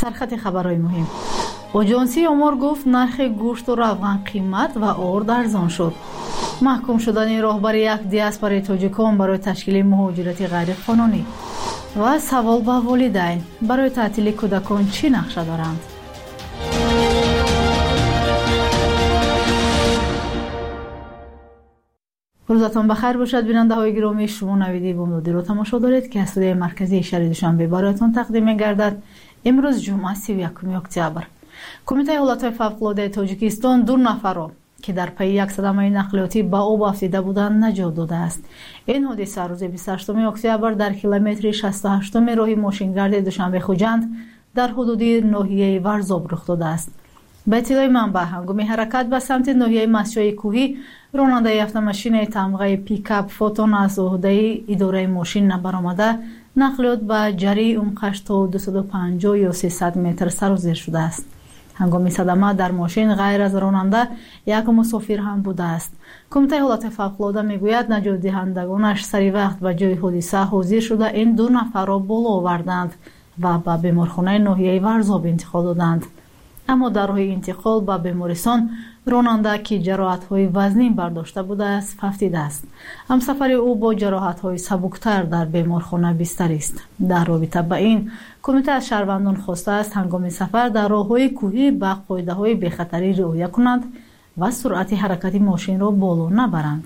سرخط خبرهای مهم. آژانسی آمار گفت نرخ گوشت و روغن قیمت و آرد ارزان شد. محکوم شدن راهبر یک دیاسپورای تاجیکان برای تشکیل مهاجرت غیر قانونی. و سوال به والدین برای تعطیل کودکان چی نقشه دارند؟ روزتان بخیر باشد بیننده های گرامی. شما نویدی بامدادی رو تماشا دارید که از استودیوی مرکزی شهر دوشنبه برایتان تقدیم می‌گردد. امروز جمعه 31 اکتبر. کمیته حالات فوق‌العاده تاجیکستان 2 نفر را که در پی یک صدمه نقلیاتی به آب افتاده بودند نجات داده است. این حادثه روز 28 اکتبر در کیلومتر 68 راه ماشینگرد دوشنبه خوجند در حدود ناحیه ورزاب رخ داده است. به اطلاع منبع هنگام حرکت به سمت ناحیه مسجد کوهی راننده اتومبیل تمغه پیکاپ فوتون از عهده اداره ماشین برآمده نقلیات به جری عمقش تا 250 یا 300 متر سر و زیر شده است. هنگام صدمه در ماشین غیر از راننده یک مسافر هم بوده است. کمیته حالات فوق‌العاده میگوید نجات دهندگانش سری وقت به جای حادثه حاضر شده این 2 نفر را بالا آوردند و به بیمارخانه ناحیه ورزاب انتقال دادند. اما در راه انتقال به بیمارستان راننده که جراحت‌های وزنی برداشته بوده است ففتیده است. همسفر او با جراحت‌های سبکتر در بیمارخانه بستری است. در رابطه با این کمیته از شهروندان خواسته است هنگام سفر در راه‌های کوهی به قاعده‌های بی‌خطری رعایت کنند و سرعت حرکت ماشین را بالا نبرند.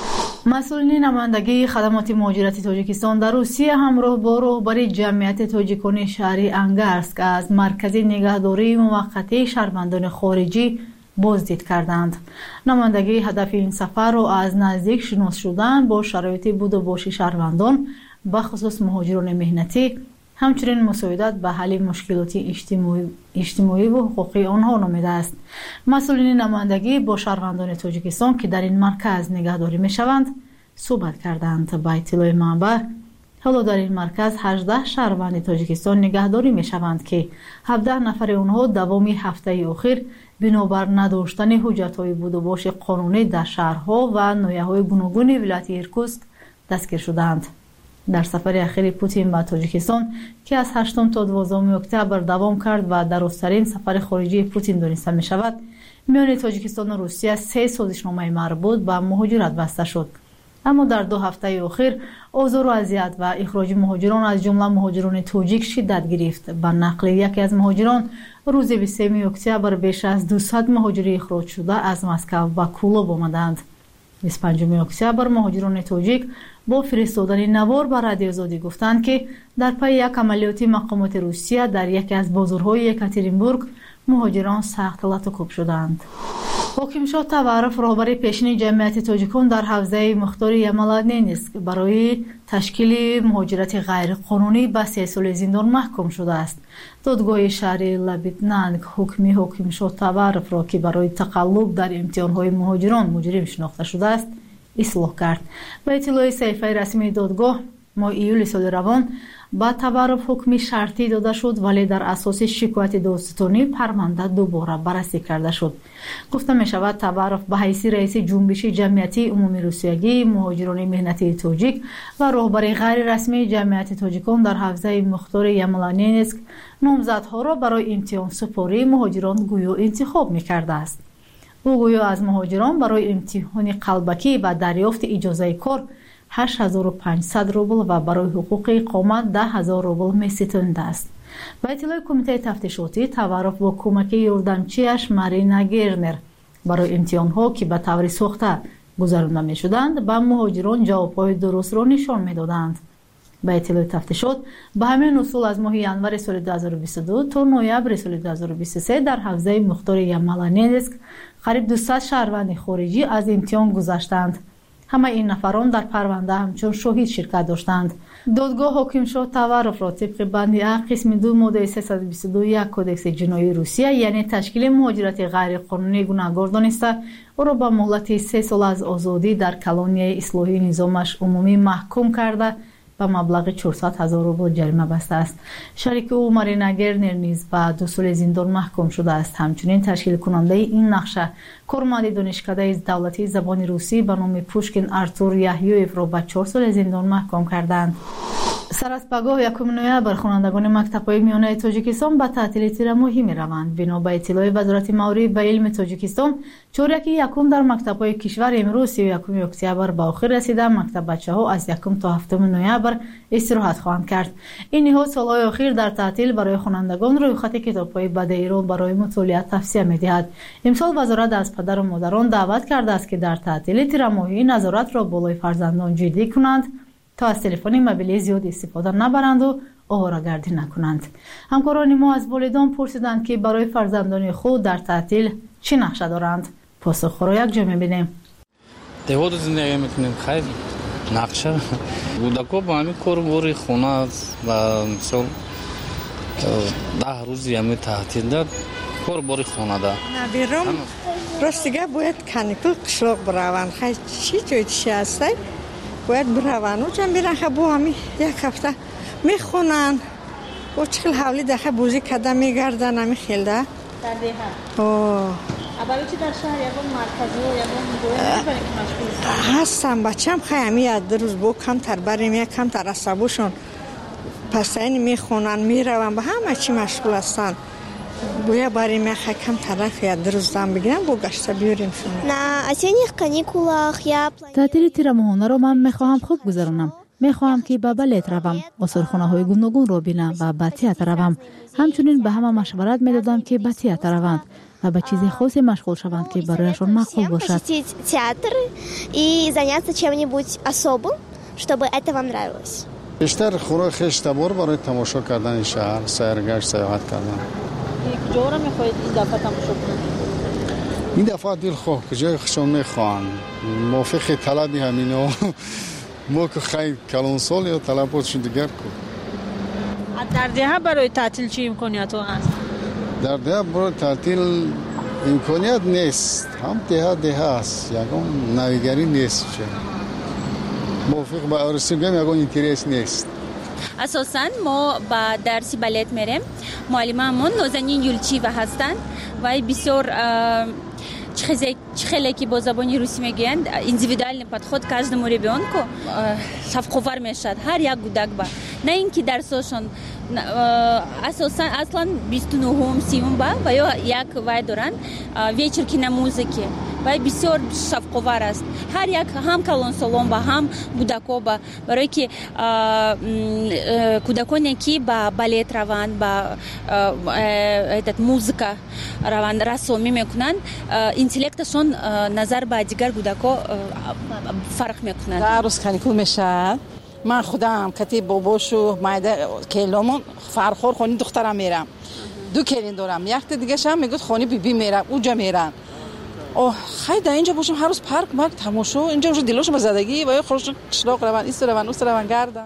مسئولین نمایندگی خدمات مهاجرتی تاجیکستان در روسیه همراه با رهبر جمعیت تاجیکان شهری انگرسک از مرکز نگهداری موقتی شهروندان خارجی بازدید کردند. نمایندگی هدف این سفر را از نزدیک شناس شدن با شرایط بود و باش شهروندان به خصوص مهاجران مهنتی همچنین مساعدت به حل مشکلات اجتماعی و حقوقی آنها نامیده است. مسئولین نمایندگی با شهروندان تاجیکستان که در این مرکز نگهداری می شوند صحبت کردند. به اطلاع منبع حالا در این مرکز 18 شهروند تاجیکستان نگهداری می شوند که 17 نفر آنها دوام هفته اخیر بنابر نداشتن حجت‌های بود و باش قانونی در شهرها و ناحیه‌های گوناگون ولایت ایرکوتسک دستگیر شدند. در سفر اخیر پوتین به تاجیکستان که از 8 تا 12 اکتبر دوام کرد و درازترین سفر خارجی پوتین دانسته می شود، میان تاجیکستان و روسیه 3 سازشنامه مربوط به مهاجرت بسته شد. اما در 2 هفته اخیر آزار و اذیت و اخراج مهاجران از جمله مهاجران تاجیک شدت گرفت. به نقل یکی از مهاجران روز 23 اکتبر بیش از 200 مهاجر اخراج شده از مسکو به کولوب آمدند. 25 اکتبر مهاجران تاجیک با فرستادن نوار به رادیو آزادی گفتند که در پی یک عملیات مقامات روسیه در یکی از بازارهای یکاترینبورگ مهاجران سخت لطکوب شدند. حاکم شاه توارف رهبر پیشین جمعیت تاجیکان در حوزه مختار یمالانینسک برای تشکیل مهاجرت غیر قانونی به 3 سال زندان محکوم شده است. دادگاه شهری لابیتنانگ حکم شاه توارف را که برای تقلب در امتحانهای مهاجران مجرم شناخته شده است اصلاح کرد. به اطلاع صحیفه رسمی دادگاه ماه ایول سال روان با توارف حکم شرطی داده شد ولی در اساس شکایت دادستانی پرونده دوباره بررسی کرده شد. گفته می شود توارف به حیث رئیس جنبش جمعیتی عمومی روسیگی مهاجران مهنتی تاجیک و رهبر غیر رسمی جمعیت تاجیکان در حوزه مختار یمالانینسک نامزدها را برای امتحان سپاری مهاجران گویا انتخاب می کرده است. او گویا از مهاجران برای امتحان قلبکی و دریافت اجازه کار 8500 روبل و برای حقوق اقامت 10000 روبل می ستانده است. به اطلاع کمیته تفتیشاتی توارف با کمک یاردمچیش مارینا گرنر برای امتحان‌ها که به طور ساخته گذرانده می شدند به مهاجران جواب‌های درست را نشان می دادند. به اطلاع تفتیشات به همین اصول از ماه ینور سال 2022 تا نوامبر سال 2023 در حوزه مختار یمالانینسک قریب 200 شهروند خارجی از امتحان گذشتند. همه این نفران در پرونده همچون شاهد شرکت داشتند. دادگاه حاکم شد توارف را طبق بند قسم 2 ماده 322 کدکس جنایی روسیه یعنی تشکیل مهاجرت غیر قانونی گناهکار دانسته او را به مهلت 3 سال از آزادی در کلونی اصلاحی نظامش عمومی محکوم کرده به مبلغ 400,000 روبل جریمه بسته است. شریک او مارینا گرنر نیز به 2 سال زندان محکوم شده است. همچنین تشکیل کننده این نقشه کارمند دانشکده دولتی زبان روسی به نام پوشکین ارتور یحیویف را به 4 سال زندان محکوم کردند. سر از پگاه 1 نوامبر خوانندگان مکتب‌های میانه تاجیکستان به تعطیل تیرماهی می‌روند. بنا به اطلاع وزارت مالی و علم تاجیکستان، چهارشنبه یکم در مکتب‌های کشور امروز 31 اکتبر به آخر رسیده. مکتب بچه‌ها از 1 تا 7 نوامبر استراحت خواهند کرد. این نهاد سال‌های اخیر در تعطیل برای خوانندگان روی خط کتاب‌های بدیعی را برای مطالعه توصیه می‌دهد. امسال وزارت از پدر و مادران دعوت کرده است که در تعطیل تیرماهی نظارت را بالای فرزندان جدی کنند تا از تلفن موبیلی زیاد استفاده نبرند و آواره‌گردی نکنند. همکاران ما از والدان پرسیدند که برای فرزندان خود در تعطیل چه نقشه دارند. پاسخ را یک جا می‌بینیم. دیوار زندگی می‌کنیم خیلی نقشه بودکو با همین کارباری خونه و مثلا 10 روزی همین تعطیل داد کارباری خونه ده نبیرم راستگه باید کانیکل قشلاق بروند خیلی چی هسته باید بروند و چند بیرن خب با همین 1 هفته میخونن و چخیل حولی دخه بوزی کده میگردن همین خیل ده در دیها اولی چی در شهر یکم مرکزی و یکم گویا میبریم که مشغول هستم بچه هم خیلی همین 2 روز با کمتر بریم یک کمتر عصبوشون پس این میخونن میرون به همه چی مشغول هستن بویا بریم یک کم طرف یا 2 روز دام بگیرم با گشته بیاریم شما. На осенних каникулах я تعطیل تیرماهانه را من میخواهم خوب گذرانم. میخواهم که به بالت روم، آثارخانه‌های گوناگون را ببینم و به تئاتر روم. همچنین به همه مشورت میدادم که به تئاتر روند و به چیز خاصی مشغول شوند که برایشان معقول باشد. театр и заняться чем-нибудь особым, чтобы это вам нравилось. بیشتر خونه خشتبار برای تماشا کردن شهر، سیرگشت، سیاحت کردن. کجا را میخواهید این دفعه تماشا کنید؟ این دفعه دلخواه کجای خشم میخوان موافق طلبی همینو ما که خیلی کلان سال یا طلباتشون دیگر کن. در دیها برای تعطیل چی امکانیت هست؟ در دیها برای تعطیل امکانیت نیست. هم دیها هست یکم نویگری نیست. موافق با عروسی گم یکم اینترس نیست. اساساً ما با درسی بالت میریم. معلممون نازنین یولچیوا هستند و بسیار خیلی که با زبان روسی میگویند اندیویدوالний подход каждому ребенку совковар میشد هر یک کودک با نه اینکه درسشون اساساً اصلا 29 30 با و یا یک وای دارن вечерки на музыке و بسیار совковар است هر یک هم کلان سالون با هم بودکو با برای که کودکانی که با بالت روند با موزیکا روند رسومی میکنند اینتелектشون نظر به دیگر کودکا فرق میکنند. در روز کانیکول میشه من خودم کتی باباشو مایده کلامون فرخور خونی دخترم میرم 2 کلین دارم یک تا دیگه شم میگه خونی بی میرم اونجا میرن اوه خیلی در اینجا باشم هر روز پارک تماشا اینجا روز دلشو به زدگی و خودش قشلاق روان ایست روان اوست روان گردن.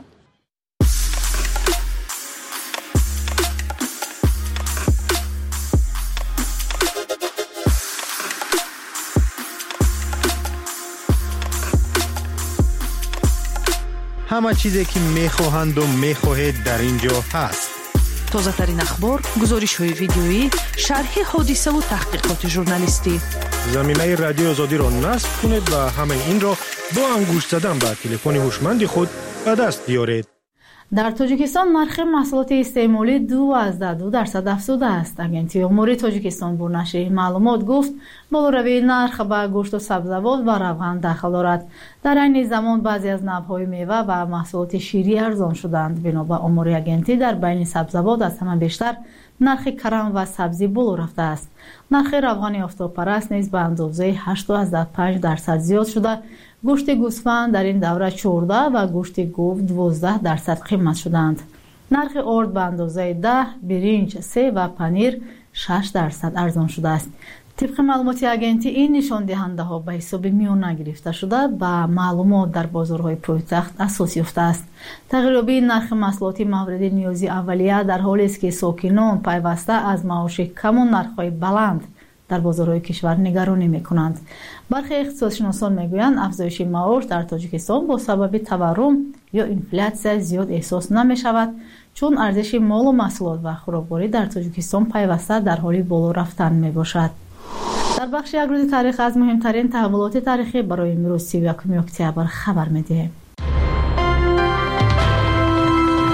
همه چیزی که میخواهند و میخواهید در اینجا هست. تازه ترین اخبار، گزارش های ویدیویی، شرح حادثه و تحقیقات ژورنالیستی. زمینه رادیو آزادی را نصب کنید و همه این را با انگشت زدن به تلفن هوشمند خود به دست بیارید. در تاجیکستان نرخ محصولات استعمالی 2% افزوده است. اگنتی امور تاجیکستان با نشر این معلومات گفت بالاروی نرخ به گوشت و سبزیجات و روغن دخل دارد. در این زمان بعضی از نوع‌های میوه و محصولات شیری ارزان شدند. بنا به امور اگنتی در بین سبزیجات از همه بیشتر نرخ کرم و سبزی بالا رفته است. نرخ روغن آفتابپرست نیز به اندازه 8.5% زیاد شده. گوشت گوسفند در این دوره 14 و گوشت گاو 12% قیمت شدند. نرخ آرد به اندازه 10، برنج 3 و پنیر 6% ارزان شده است. طبق معلومات اگنتی این نشان دهنده ها به حساب میانه گرفته شده و معلومات در بازارهای پایتخت اساس یافته است. تغییریابی نرخ محصولات مورد نیازی اولیه در حالی است که ساکنان پیوسته از معاش کم و نرخ‌های بلند در بازارهای کشور نگرانی میکنند. برخی اقتصادشناسان میگویند افزایش معاش در تاجیکستان با سبب تورم یا انفلاسیون زیاد احساس نمی شود، چون ارزش مال و محصولات و خوراکباری در تاجیکستان پیوسته در حال بالا رفتن می باشد. در بخش یک روز تاریخ از مهمترین تحولات تاریخی برای امروز 31 اکتبر خبر می‌دهیم.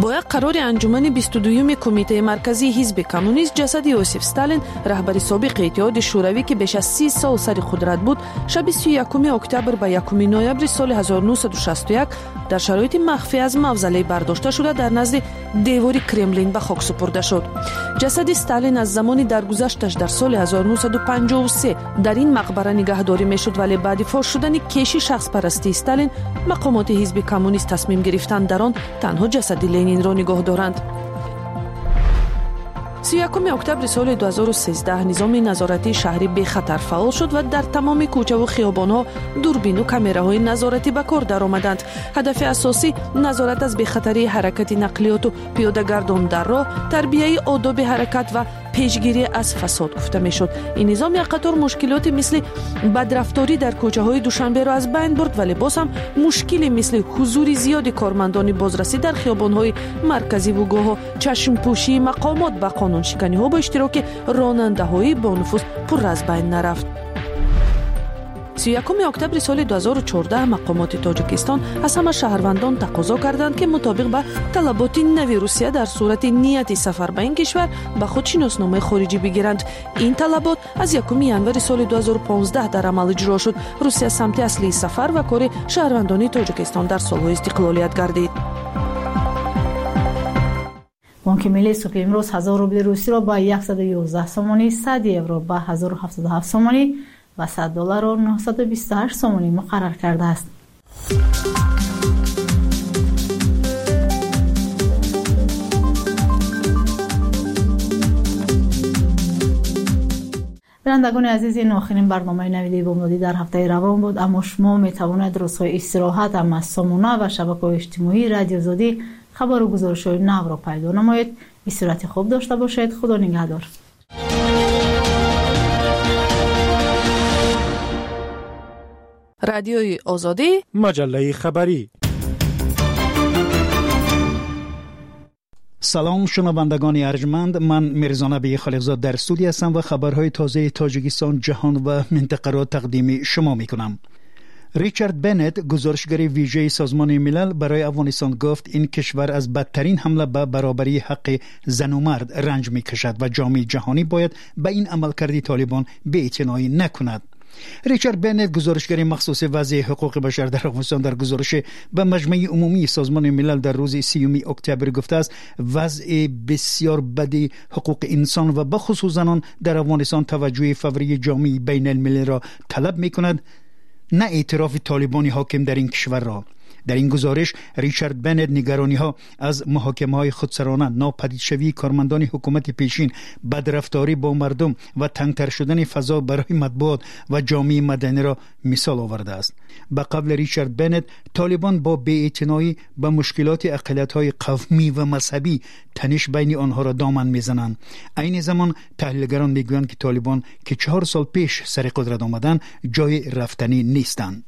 با یک قرار انجمن 22 کمیته مرکزی حزب کمونیست جسد یوسف استالین رهبر سابق اتحاد شوروی که بیش از 30 سال سر قدرت بود شب 31 اکتبر به 1 نوامبر سال 1961 در شرایط مخفی از موزله برداشته شده در نزد دیوار کرملین به خاک سپرده شد. جسد استالین از زمان درگذشتش در سال 1953 در این مقبره نگهداری میشد، ولی بعد فاش شدن کیش شخص پرستی استالین مقامات حزب کمونیست تصمیم گرفتند در آن تنها جسد لنین را نگاه دارند. 31 اکتبر سال 2013 نظام نظارتی شهری به خطر فعال شد و در تمام کوچه و خیابان‌ها دوربین و کامراهای نظارتی به کار درآمدند. هدف اساسی نظارت از بی‌خطری حرکت نقلیات و پیاده‌گردان در راه، تربیت آداب حرکت و پیشگیری از فساد گفته میشد. این نظام یک قطار مشکلات مثل بدرفتاری در کوچه‌های دوشنبه را از بین برد، ولی باز هم مشکلی مثل حضور زیاد کارمندان بازرسی در خیابان‌های مرکزی و گاه چشم‌پوشی مقامات و قانونشکنی‌ها با اشتراک راننده‌های با نفوذ پر از بین نرفت. 31 اکتبر سال 2014 مقامات تاجیکستان از همه شهروندان تقاضا کردند که مطابق به طلبات نوی روسیه در صورت نیت سفر به این کشور به خود شناسنامه خارجی بگیرند. این طلبات از 1 ژانویه سال 2015 در عمل اجرا شد. روسیه سمت اصلی سفر و کار شهروندان تاجیکستان در سالهای استقلالیت گردید. بانک ملی صبح امروز 1000 روبل روسی را با 111 سومانی، 100 یورو با 1077 سومانی و $100 را 928 سومانی مقرر کرده است. بینندگان عزیز، این آخرین برنامه نویدی بامدادی در هفته روان بود، اما شما می توانید روزهای استراحت اما از سامانه و شبکه‌های اجتماعی رادیو آزادی خبر و گزارش‌های نو را پیدا نمایید. استراحت خوب داشته باشید. خدا نگهدار. رادیوی آزادی، مجله خبری. سلام شنوندگان ارجمند، من میرزا نبی خالقزاد در استودیو هستم و خبرهای تازه تاجیکستان، جهان و منطقه را تقدیم شما میکنم. ریچارد بنت، گزارشگر ویژه سازمان ملل برای افغانستان، گفت این کشور از بدترین حمله به برابری حق زن و مرد رنج میکشد و جامعه جهانی باید به این عملکرد طالبان بی‌اعتنایی نکند. ریچارد بنت، گزارشگر مخصوص وضع حقوق بشر در افغانستان، در گزارش به مجمع عمومی سازمان ملل در روز 30 اکتبر گفته است وضع بسیار بدی حقوق انسان و به خصوص زنان در افغانستان توجه فوری جامعه بین المللی را طلب می‌کند، نه اعتراف طالبانی حاکم در این کشور را. در این گزارش ریچارد بنت نگرانی‌ها از محاکمه‌های خودسرانه، ناپدیدشوی کارمندان حکومت پیشین، بدرفتاری با مردم و تنگتر شدن فضا برای مطبوعات و جامعه مدنی را مثال آورده است. به قول ریچارد بنت، طالبان با بی‌اعتنایی به مشکلات اقلیت‌های قومی و مذهبی تنش بین آنها را دامن می‌زنند. این زمان تحلیلگران می‌گویند که طالبان که 4 سال پیش سر قدرت آمدند جای رفتنی نیستند.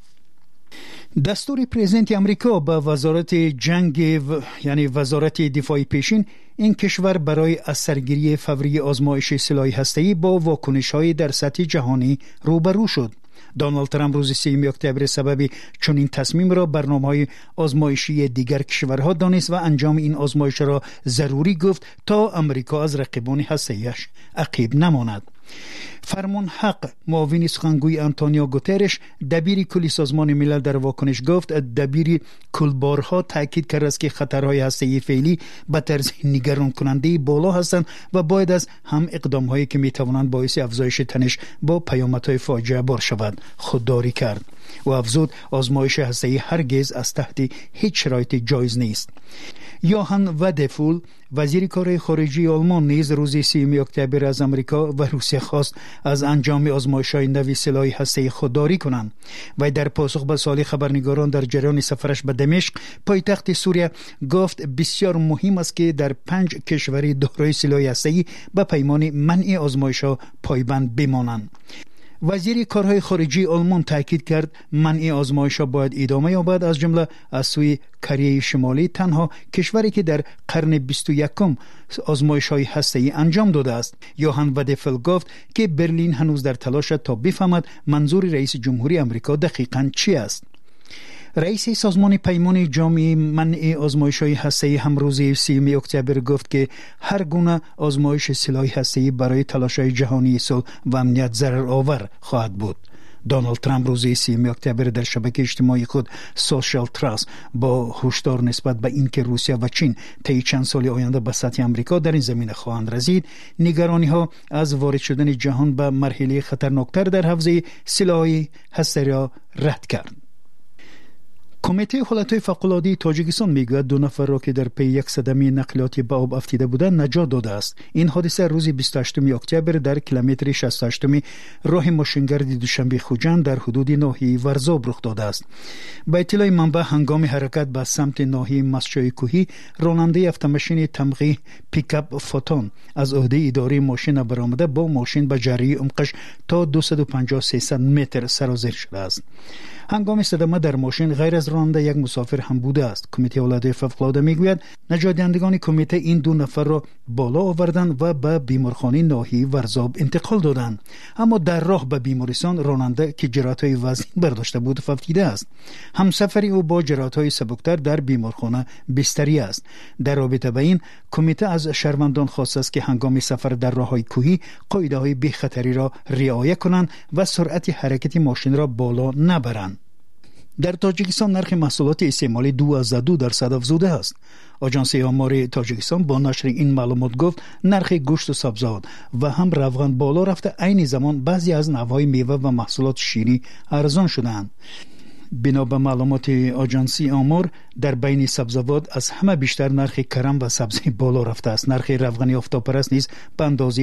دستور پرزیدنت امریکا به وزارت جنگ یعنی وزارت دفاع پیشین این کشور برای از سرگیری فوری آزمایش سلاح هسته‌ای با واکنش‌های در سطح جهانی روبرو شد. دونالد ترامپ روز 3 اکتبر سبب چنین تصمیم را برنامه‌های آزمایشی دیگر کشورها دانست و انجام این آزمایش را ضروری گفت تا امریکا از رقیبان هسته‌ایش عقب نماند. فرمان حق معاون سخنگوی آنتونیو گوترش، دبیر کلی سازمان ملل، در واکنش گفت دبیر کلبارها تاکید کرد است که خطرهای هسته‌ای فعلی به طرز نگران کننده بالا هستند و باید از هم اقدام‌هایی که می‌توانند باعث افزایش تنش با پیامدهای فاجعه بار شود خودداری کرد و افزود آزمایش هسته‌ای هرگز از تحت هیچ شرایطی جایز نیست. یوهان ودفول، وزیر کار خارجه آلمان، نیز روز 3 اکتبر از امریکا و روسیه خواست از انجام آزمایش‌های نوی سلاح هسته‌ای خودداری کنند و در پاسخ به سوال خبرنگاران در جریان سفرش به دمشق، پایتخت سوریه، گفت بسیار مهم است که در 5 کشور دارای سلاح هسته‌ای به پیمان منع آزمایش‌ها پایبند بمانند. وزیر کارهای خارجه آلمان تاکید کرد منع آزمایش‌ها باید ادامه یابد، از جمله از سوی کره شمالی، تنها کشوری که در قرن 21 آزمایش‌های هسته‌ای انجام داده است. یوهان ودفل گفت که برلین هنوز در تلاش تا بفهمد منظور رئیس جمهوری آمریکا دقیقاً چی است. رئیس سازمان پیمان جامع منع آزمایش‌های هسته‌ای هم روز 30 اکتبر گفت که هر گونه آزمایش سلاح هسته‌ای برای تلاش‌های جهانی صلح و امنیت ضررآور خواهد بود. دونالد ترامپ روز 30 اکتبر در شبکه اجتماعی خود سوشال تراست با هشدار نسبت به اینکه روسیه و چین طی چند سال آینده به سطح آمریکا در این زمینه خواهند رسید، نگرانی‌ها از وارد شدن جهان به مرحله خطرناکتر در حوزه سلاح هسته‌ای را رد کرد. کمیته حالتهای فوق‌العاده تاجیکستان میگوید 2 نفر را که در پی یک صدمه نقلیاتی به آب افتیده بودند نجات داده است. این حادثه روز 28 اکتبر در کیلومتر 68 راه ماشینگرد دوشنبه خوجند در حدود ناحیه ورزاب رخ داده است. به اطلاع منبع هنگام حرکت به سمت ناحیه مسجد کوهی، راننده اتومبیل تمغی پیکاپ فوتون از عهده اداره ماشین برآمده با ماشین به جریه عمقش تا 250-300 متر سرازیر شده است. هنگام صدمه در ماشین غیر از راننده یک مسافر هم بوده است. کمیته حالتهای فوق‌العاده میگوید نجات دهندگان کمیته این 2 نفر را بالا آوردند و به بیمارخانه ناحیه ورزاب انتقال دادند، اما در راه به بیمارستان راننده که جراحت‌های وزن برداشته بود فوتیده است. همسفری او با جراحت‌های سبکتر در بیمارخانه بستری است. در رابطه با این کمیته از شهروندان خواسته است که هنگام سفر در راه‌های کوهی قاعده‌های بی‌خطری را رعایت کنند و سرعت حرکت ماشین را بالا نبرند. در تاجیکستان نرخ محصولات استعمالی 2% افزوده است. آژانس آمار تاجیکستان با نشر این معلومات گفت نرخ گوشت و سبزیجات و هم روغن بالا رفته، عین زمان بعضی از نوع‌های میوه و محصولات شیرینی ارزان شدند. بنا به معلومات آژانس آمار در بین سبزیجات از همه بیشتر نرخ کرم و سبزی بالا رفته است. نرخ روغن آفتابپرست نیز به اندازه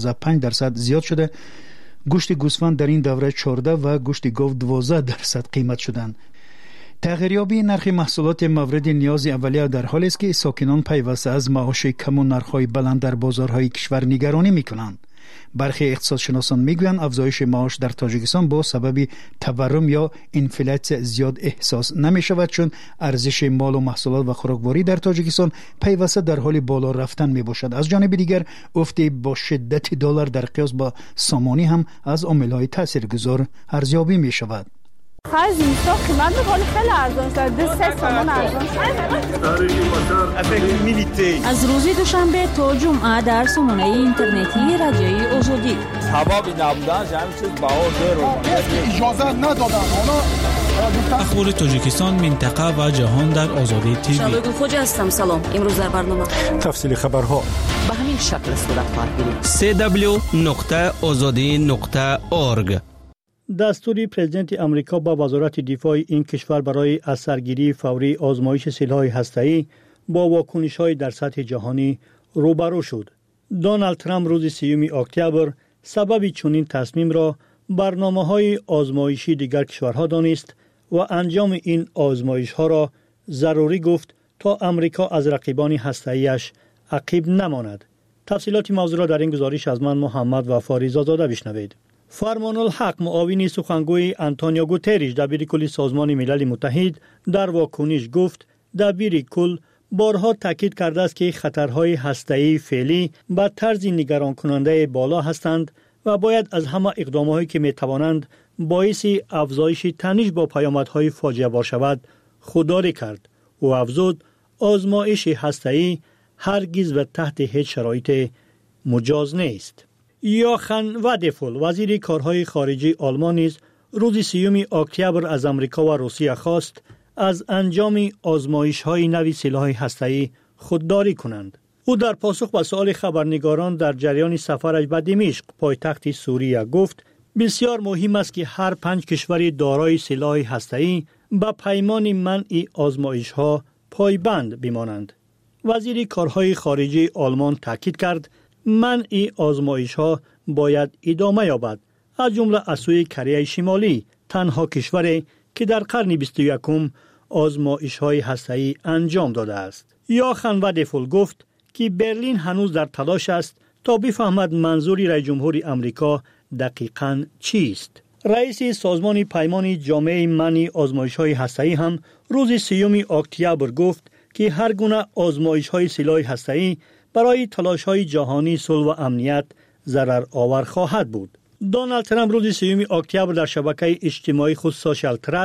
8.5% زیاد شده. گوشت گوسفند در این دوره 14 و گوشت گاو 12% قیمت شدند. تغییریابی نرخ محصولات مورد نیاز اولیه در حالی است که ساکنان پیوسته از معاش کم و نرخ‌های بلند در بازارهای کشور نگرانی می‌کنند. برخی اقتصادشناسان میگویند افزایش معاش در تاجیکستان با سبب تورم یا انفلاسیون زیاد احساس نمی‌شود، چون ارزش مال و محصولات و خوراکواری در تاجیکستان پیوسته در حال بالا رفتن میباشد. از جانب دیگر افت با شدت دلار در قیاس با سامانی هم از عامل‌های تاثیرگذار ارزیابی می‌شود. خرج اینستا قیمت بالا خیلی ارزان شد. 2-3 تومان ارزان شد. از روز دوشنبه تا جمعه در سامانه اینترنتی رادیوی آزادی سبب نبودنش همین چیز بها زیر اجازه ندادن. اخبار تاجیکستان، منطقه و جهان در آزادی تیوی. شالوی خوجه هستم. سلام. امروز در برنامه تفصیل خبرها به همین شکل صورت خواهد گرفت. www.azadi.org. دستور پرزیدنت امریکا با وزارت دفاع این کشور برای از سرگیری فوری آزمایش سلاح هسته‌ای با واکنش‌های در سطح جهانی روبرو شد. دونالد ترامپ روز 30 اکتبر سبب چنین تصمیم را برنامه‌های آزمایشی دیگر کشورها دانست و انجام این آزمایش‌ها را ضروری گفت تا امریکا از رقیبان هسته‌ایش عقب نماند. تفصیلات موضوع را در این گزارش از من محمد وفا زاده بشنوید. فرمان الحق معاون سخنگوی آنتونیو گوتریش دبیر کل سازمان ملل متحد در واکنش گفت دبیر کل بارها تاکید کرده است که خطرهای هسته‌ای فعلی به طرز نگران کننده بالا هستند و باید از همه اقداماتی که می توانند باعث افزایش تنش با پیامدهای فاجعه بار شود خودداری کرد. او افزود آزمایش هسته‌ای هرگز و تحت هیچ شرایط مجاز نیست. یوخان وادفول وزیر کارهای خارجه آلمان نیز روز 30 اکتبر از امریکا و روسیه خواست از انجام آزمایش‌های نوی سلاح هسته‌ای خودداری کنند. او در پاسخ به سؤال خبرنگاران در جریان سفرش به دمشق پایتخت سوریه گفت بسیار مهم است که هر 5 کشور دارای سلاح هسته‌ای به پیمان منع آزمایش‌ها پایبند بمانند. وزیر کارهای خارجه آلمان تاکید کرد منع آزمایش‌ها باید ادامه یابد. از جمله از سوی کره شمالی تنها کشوری که در قرن 21 آزمایش‌های هسته‌ای انجام داده است. یوخان وادفول گفت که برلین هنوز در تلاش است تا بفهمد منظور رئیس جمهور آمریکا دقیقاً چیست. رئیس سازمان پیمان جامع منع آزمایش‌های هسته‌ای هم روز 30 اکتبر گفت که هر گونه آزمایش‌های سلاح هسته‌ای برای تلاش‌های جهانی صلح و امنیت ضرر آور خواهد بود. دونالد ترامپ روز 30 اکتبر در شبکه اجتماعی خود سوشال تراست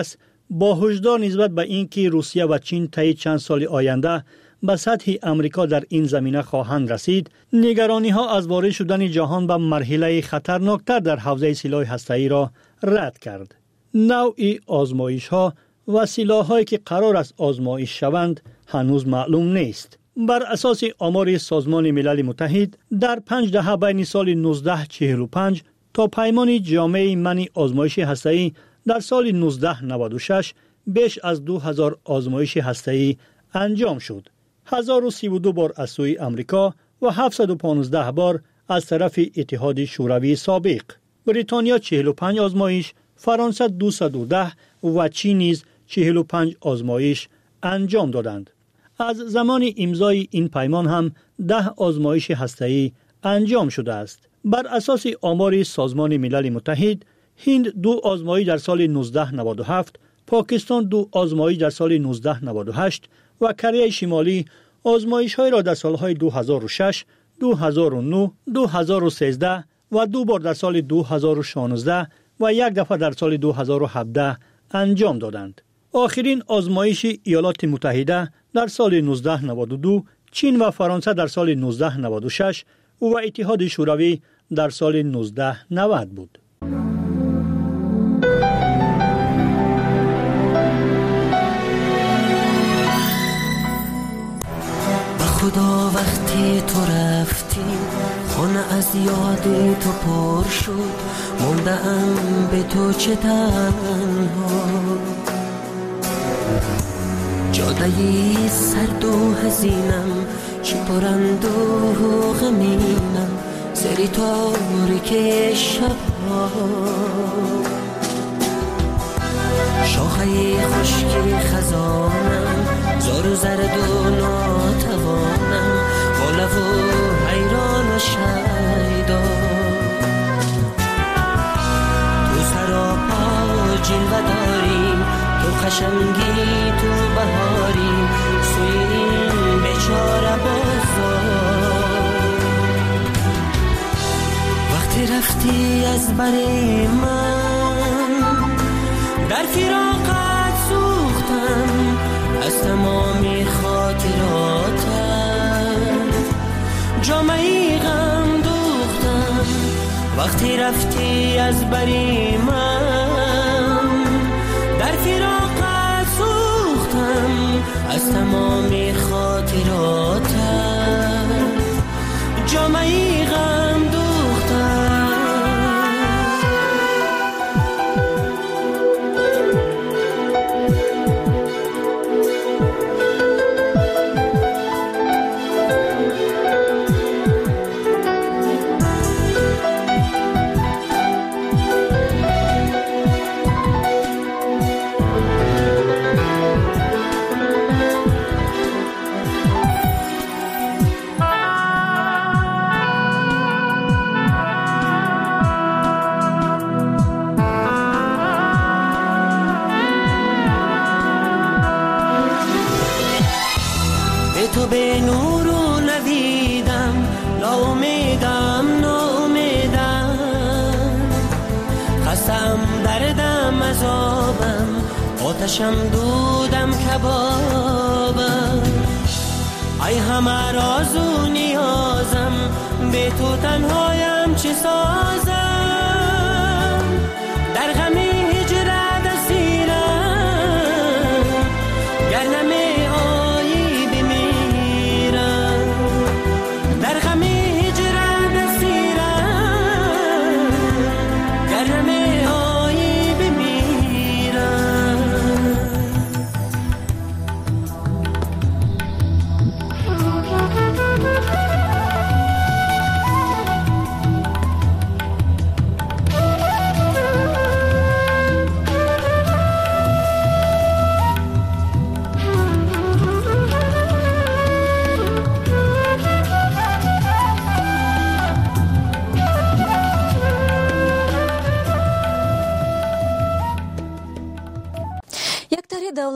با هشدار نسبت به اینکه روسیه و چین طی چند سال آینده به سطح امریکا در این زمینه خواهند رسید، نگرانی ها از وارد شدن جهان به مرحله خطرناکتر در حوزه سلاح هسته‌ای را رد کرد. نوع آزمایش ها و سلاح هایی که قرار است آزمایش شوند هنوز معلوم نیست. بر اساس آمار سازمان ملل متحد در 5 دهه بین سال 1945 تا پیمان جامع منع آزمایش هسته‌ای در سال 1996 بیش از 2000 آزمایش هسته‌ای انجام شد. 1032 بار از سوی امریکا و 715 بار از طرف اتحاد شوروی سابق. بریتانیا 45 آزمایش، فرانسه 210 و چین نیز 45 آزمایش انجام دادند. از زمان امضای این پیمان هم 10 آزمایش هسته‌ای انجام شده است. بر اساس آمار سازمان ملل متحد، هند 2 آزمایش در سال 1997، پاکستان 2 آزمایش در سال 1998 و کره شمالی آزمایش‌های را در سالهای 2006، 2009، 2013 و 2 بار در سال 2016 و 1 دفعه در سال 2017 انجام دادند. آخرین آزمایش ایالات متحده در سال 1992، چین و فرانسه در سال 1996 و اتحاد شوروی در سال 1990 بود. خدا وقتی تو رفتی خانه از یاد تو پر شد، موندم به تو چه تنها، جادهی سرد و حزینم چه پرند و غمینم، سری تاریک شبها، شاخه خشک خزانم زار و زرد و ناتوانم، بالا و حیران و شیدا، تو سراپا جلوه داری، تو خشمگی تو بهاری، سوی این بیچاره بازار، وقتی رفتی از بر من در فراقت سوختم، از تمامی خاطراتت جامعی غم دوختم، وقتی رفتی از بری من در فراقت سوختم، از تمامی خاطراتت جامعی غم دوختم. تو به نور و ندیدم، ناامیدم ناامیدم، خستم دردم عذابم، آتشم دودم کبابم، ای همه راز و نیازم، به تو تنهایم چه سازم، در غم هجرت اسیرم، گر نمی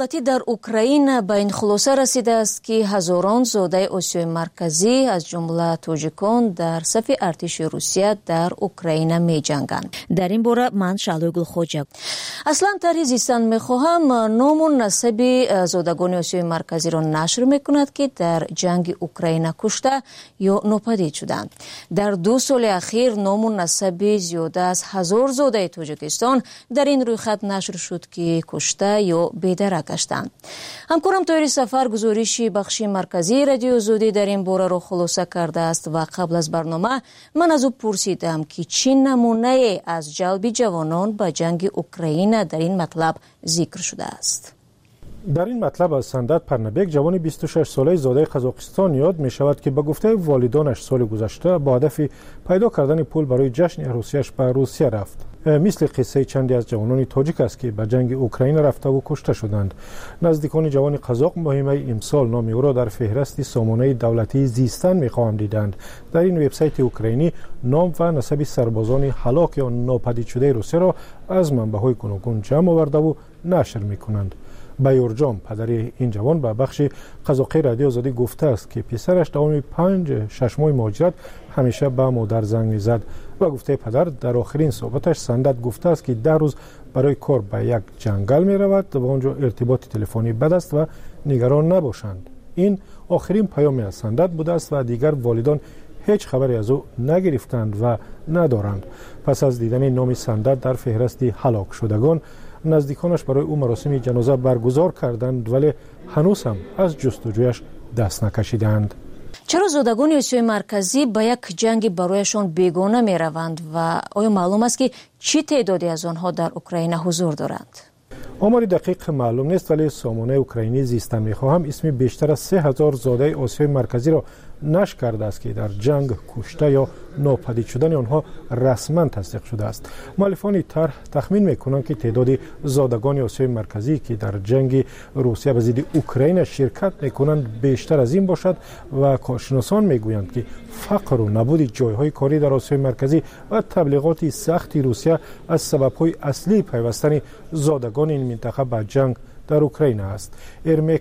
دولتی در اوکراین به این خلاصه رسیده است که هزاران زاده آسیای مرکزی از جمله تاجیکان در صف ارتش روسیه در اوکراین می جنگند. در این باره من شعلوی خوجه اصلا طرح زیستن می خواهم نام و نسب زادگان آسیای مرکزی را نشر می کند که در جنگ اوکراین کشته یا ناپدید شدند. در 2 سال اخیر نام و نسب زیاده از 1000 زاده تاجیکستان در این رویخط نشر شد که کشته یا بیدرک گشتند. همکارم طاهر سفر گزارش بخش مرکزی رادیو آزادی در این باره را خلاصه کرده است و قبل از برنامه من از او پرسیدم که چه نمونه از جلب جوانان به جنگ اوکراین در این مطلب ذکر شده است. در این مطلب از سندت پرنبک جوان 26 ساله زاده قزاقستان یاد می شود که به گفته والدانش سال گذشته با هدف پیدا کردن پول برای جشن عروسیش به روسیه رفت. مثل قصه چندی از جوانان تاجیک است که به جنگ اوکراین رفته و کشته شدند. نزدیکان جوان قزاق مهمه امسال نام او را در فهرست سامانه دولتی زیستن می‌خواهند دیدند. در این وبسایت اوکراینی نام و نسب سربازان هلاک یا ناپدید شده روسیه را از منبع‌های گوناگون جمع آورده و نشر می‌کنند. بیورجام پدر این جوان به بخش قزاقی رادیو آزادی گفته است که پسرش دوام 5-6 ماه مهاجرت همیشه به مادر زنگ می‌زد و گفته پدر در آخرین صحبتش سندت گفته است که 10 روز برای کار به یک جنگل می رود و آنجا ارتباط تلفنی بد است و نگران نباشند. این آخرین پیامی از سندت بوده است و دیگر والدان هیچ خبری از او نگرفتند و ندارند. پس از دیدن نام سندت در فهرست هلاک شدگان نزدیکانش برای او مراسم جنازه برگزار کردند ولی هنوز هم از جستجویش دست نکشیدند. چرا زادگان آسیای مرکزی به یک جنگ برایشان بیگانه می روند و آیا معلوم است که چه تعدادی از آنها در اوکراین حضور دارند؟ آمار دقیق معلوم نیست ولی سامانه اوکراینی زیستن می‌خواهم اسم بیشتر از 3000 زاده آسیای مرکزی را نشر کرده است که در جنگ کشته یا ناپدید شدن آنها رسما تصدیق شده است. مؤلفان طرح تخمین می‌کنند که تعداد زادگان آسیای مرکزی که در جنگ روسیه به ضد اوکراین شرکت می‌کنند بیشتر از این باشد و کارشناسان می‌گویند که فقر و نبود جای‌های کاری در آسیای مرکزی و تبلیغات سخت روسیه از سبب‌های اصلی پیوستن زادگان این منطقه به جنگ در اوکراین است. ارمک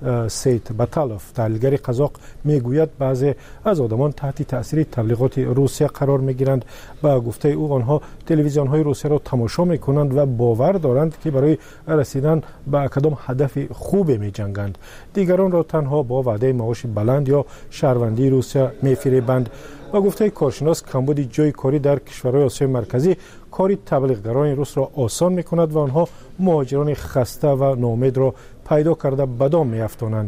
سید باتالوف تحلیلگر قزاق میگوید بعضی از آدمان تحت تاثیر تبلیغات روسیه قرار میگیرند. با گفته او آنها تلویزیون های روسیه را تماشا میکنند و باور دارند که برای رسیدن به کدام هدف خوب میجنگند. دیگران را تنها با وعده معاش بلند یا شهروندی روسیه میفریبند. با گفته کارشناس کمبود جای کاری در کشورهای آسیای مرکزی کاری تبلیغگران روس را آسان میکند و آنها مهاجران خسته و ناامید را پیدا کرده به دام میافتانند.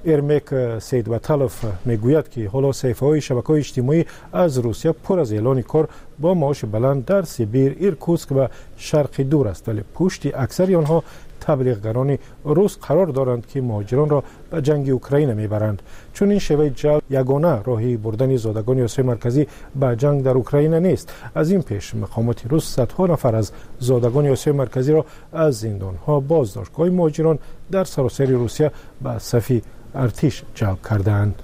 ارمک سید باتالوف میگوید که حالا صفحه‌های شبکه‌های اجتماعی از روسیه پر از اعلان کار با معاش بلند در سیبیر، ایرکوتسک و شرق دور است ولی پشت اکثر آنها تبلیغگران روس قرار دارند که مهاجران را به جنگ اوکراین میبرند. چون این شیوه جلب یگانه راهی بردن زادگان آسیای مرکزی به جنگ در اوکراین نیست. از این پیش مقامات روس صدها نفر از زادگان آسیای مرکزی را از زندان‌ها بازداشتگاه مهاجران در سراسر روسیه به صف ارتش جلب کردند.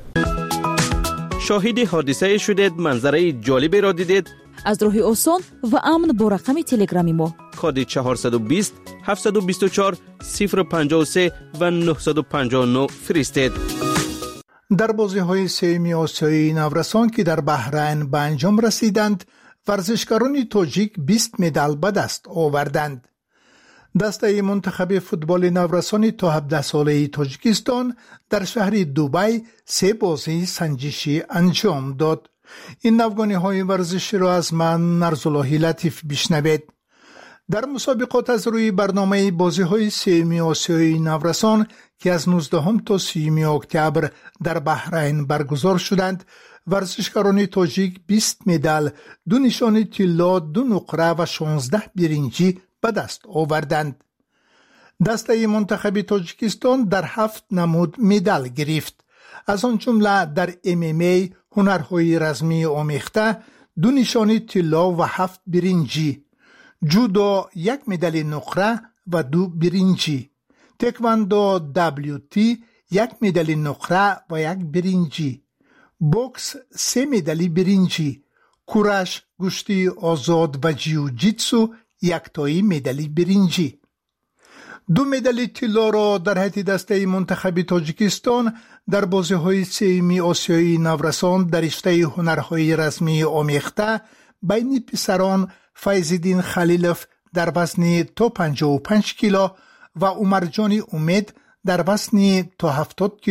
شاهد حادثه شدید، منظره جالبی را دیدید؟ از راه آسان و امن با رقم تلگرامی ما کد 420 724 053 و 959 فرستید. در بازی‌های سه‌م آسیایی نورسان که در بحرین به انجام رسیدند، ورزشکاران تاجیک 20 مدال به دست آوردند. دسته منتخب فوتبال نورسان تا 17 ساله تاجیکستان در شهر دوبی 3 بازی سنجشی انجام داد. این نوگانی‌های ورزشی را از من نرزاللهی لطیف بشنوید. در مسابقات از روی برنامه بازی‌های سه‌م آسیایی نورسان که از 19 تا 30 اکتبر در بحرین برگزار شدند، ورزشکاران تاجیک 20 مدال، 2 نشان طلا، 2 نقره و 16 برنجی به دست آوردند. دسته منتخب تاجیکستان در 7 نمود مدال گرفت. از آن جمله در MMA هنرهای رزمی آمیخته 2 نشان طلا و 7 برنجی، جودو 1 مدال نقره و 2 برنجی، تکواندو WT 1 مدال نقره و 1 برنجی، بوکس 3 مدال برنجی، کورش، گشتی آزاد و جیوجیتسو 1 تایی مدال برنجی. 2 مدال طلا را در حیط دسته منتخب تاجیکستان در بازی‌های سه‌می آسیایی نورسان در رشته هنرهای رسمی آمیخته بین پسران فیض‌الدین خلیلوف در وزن تا 55 کیلو و عمرجان امید در وزن تا 70 کیلو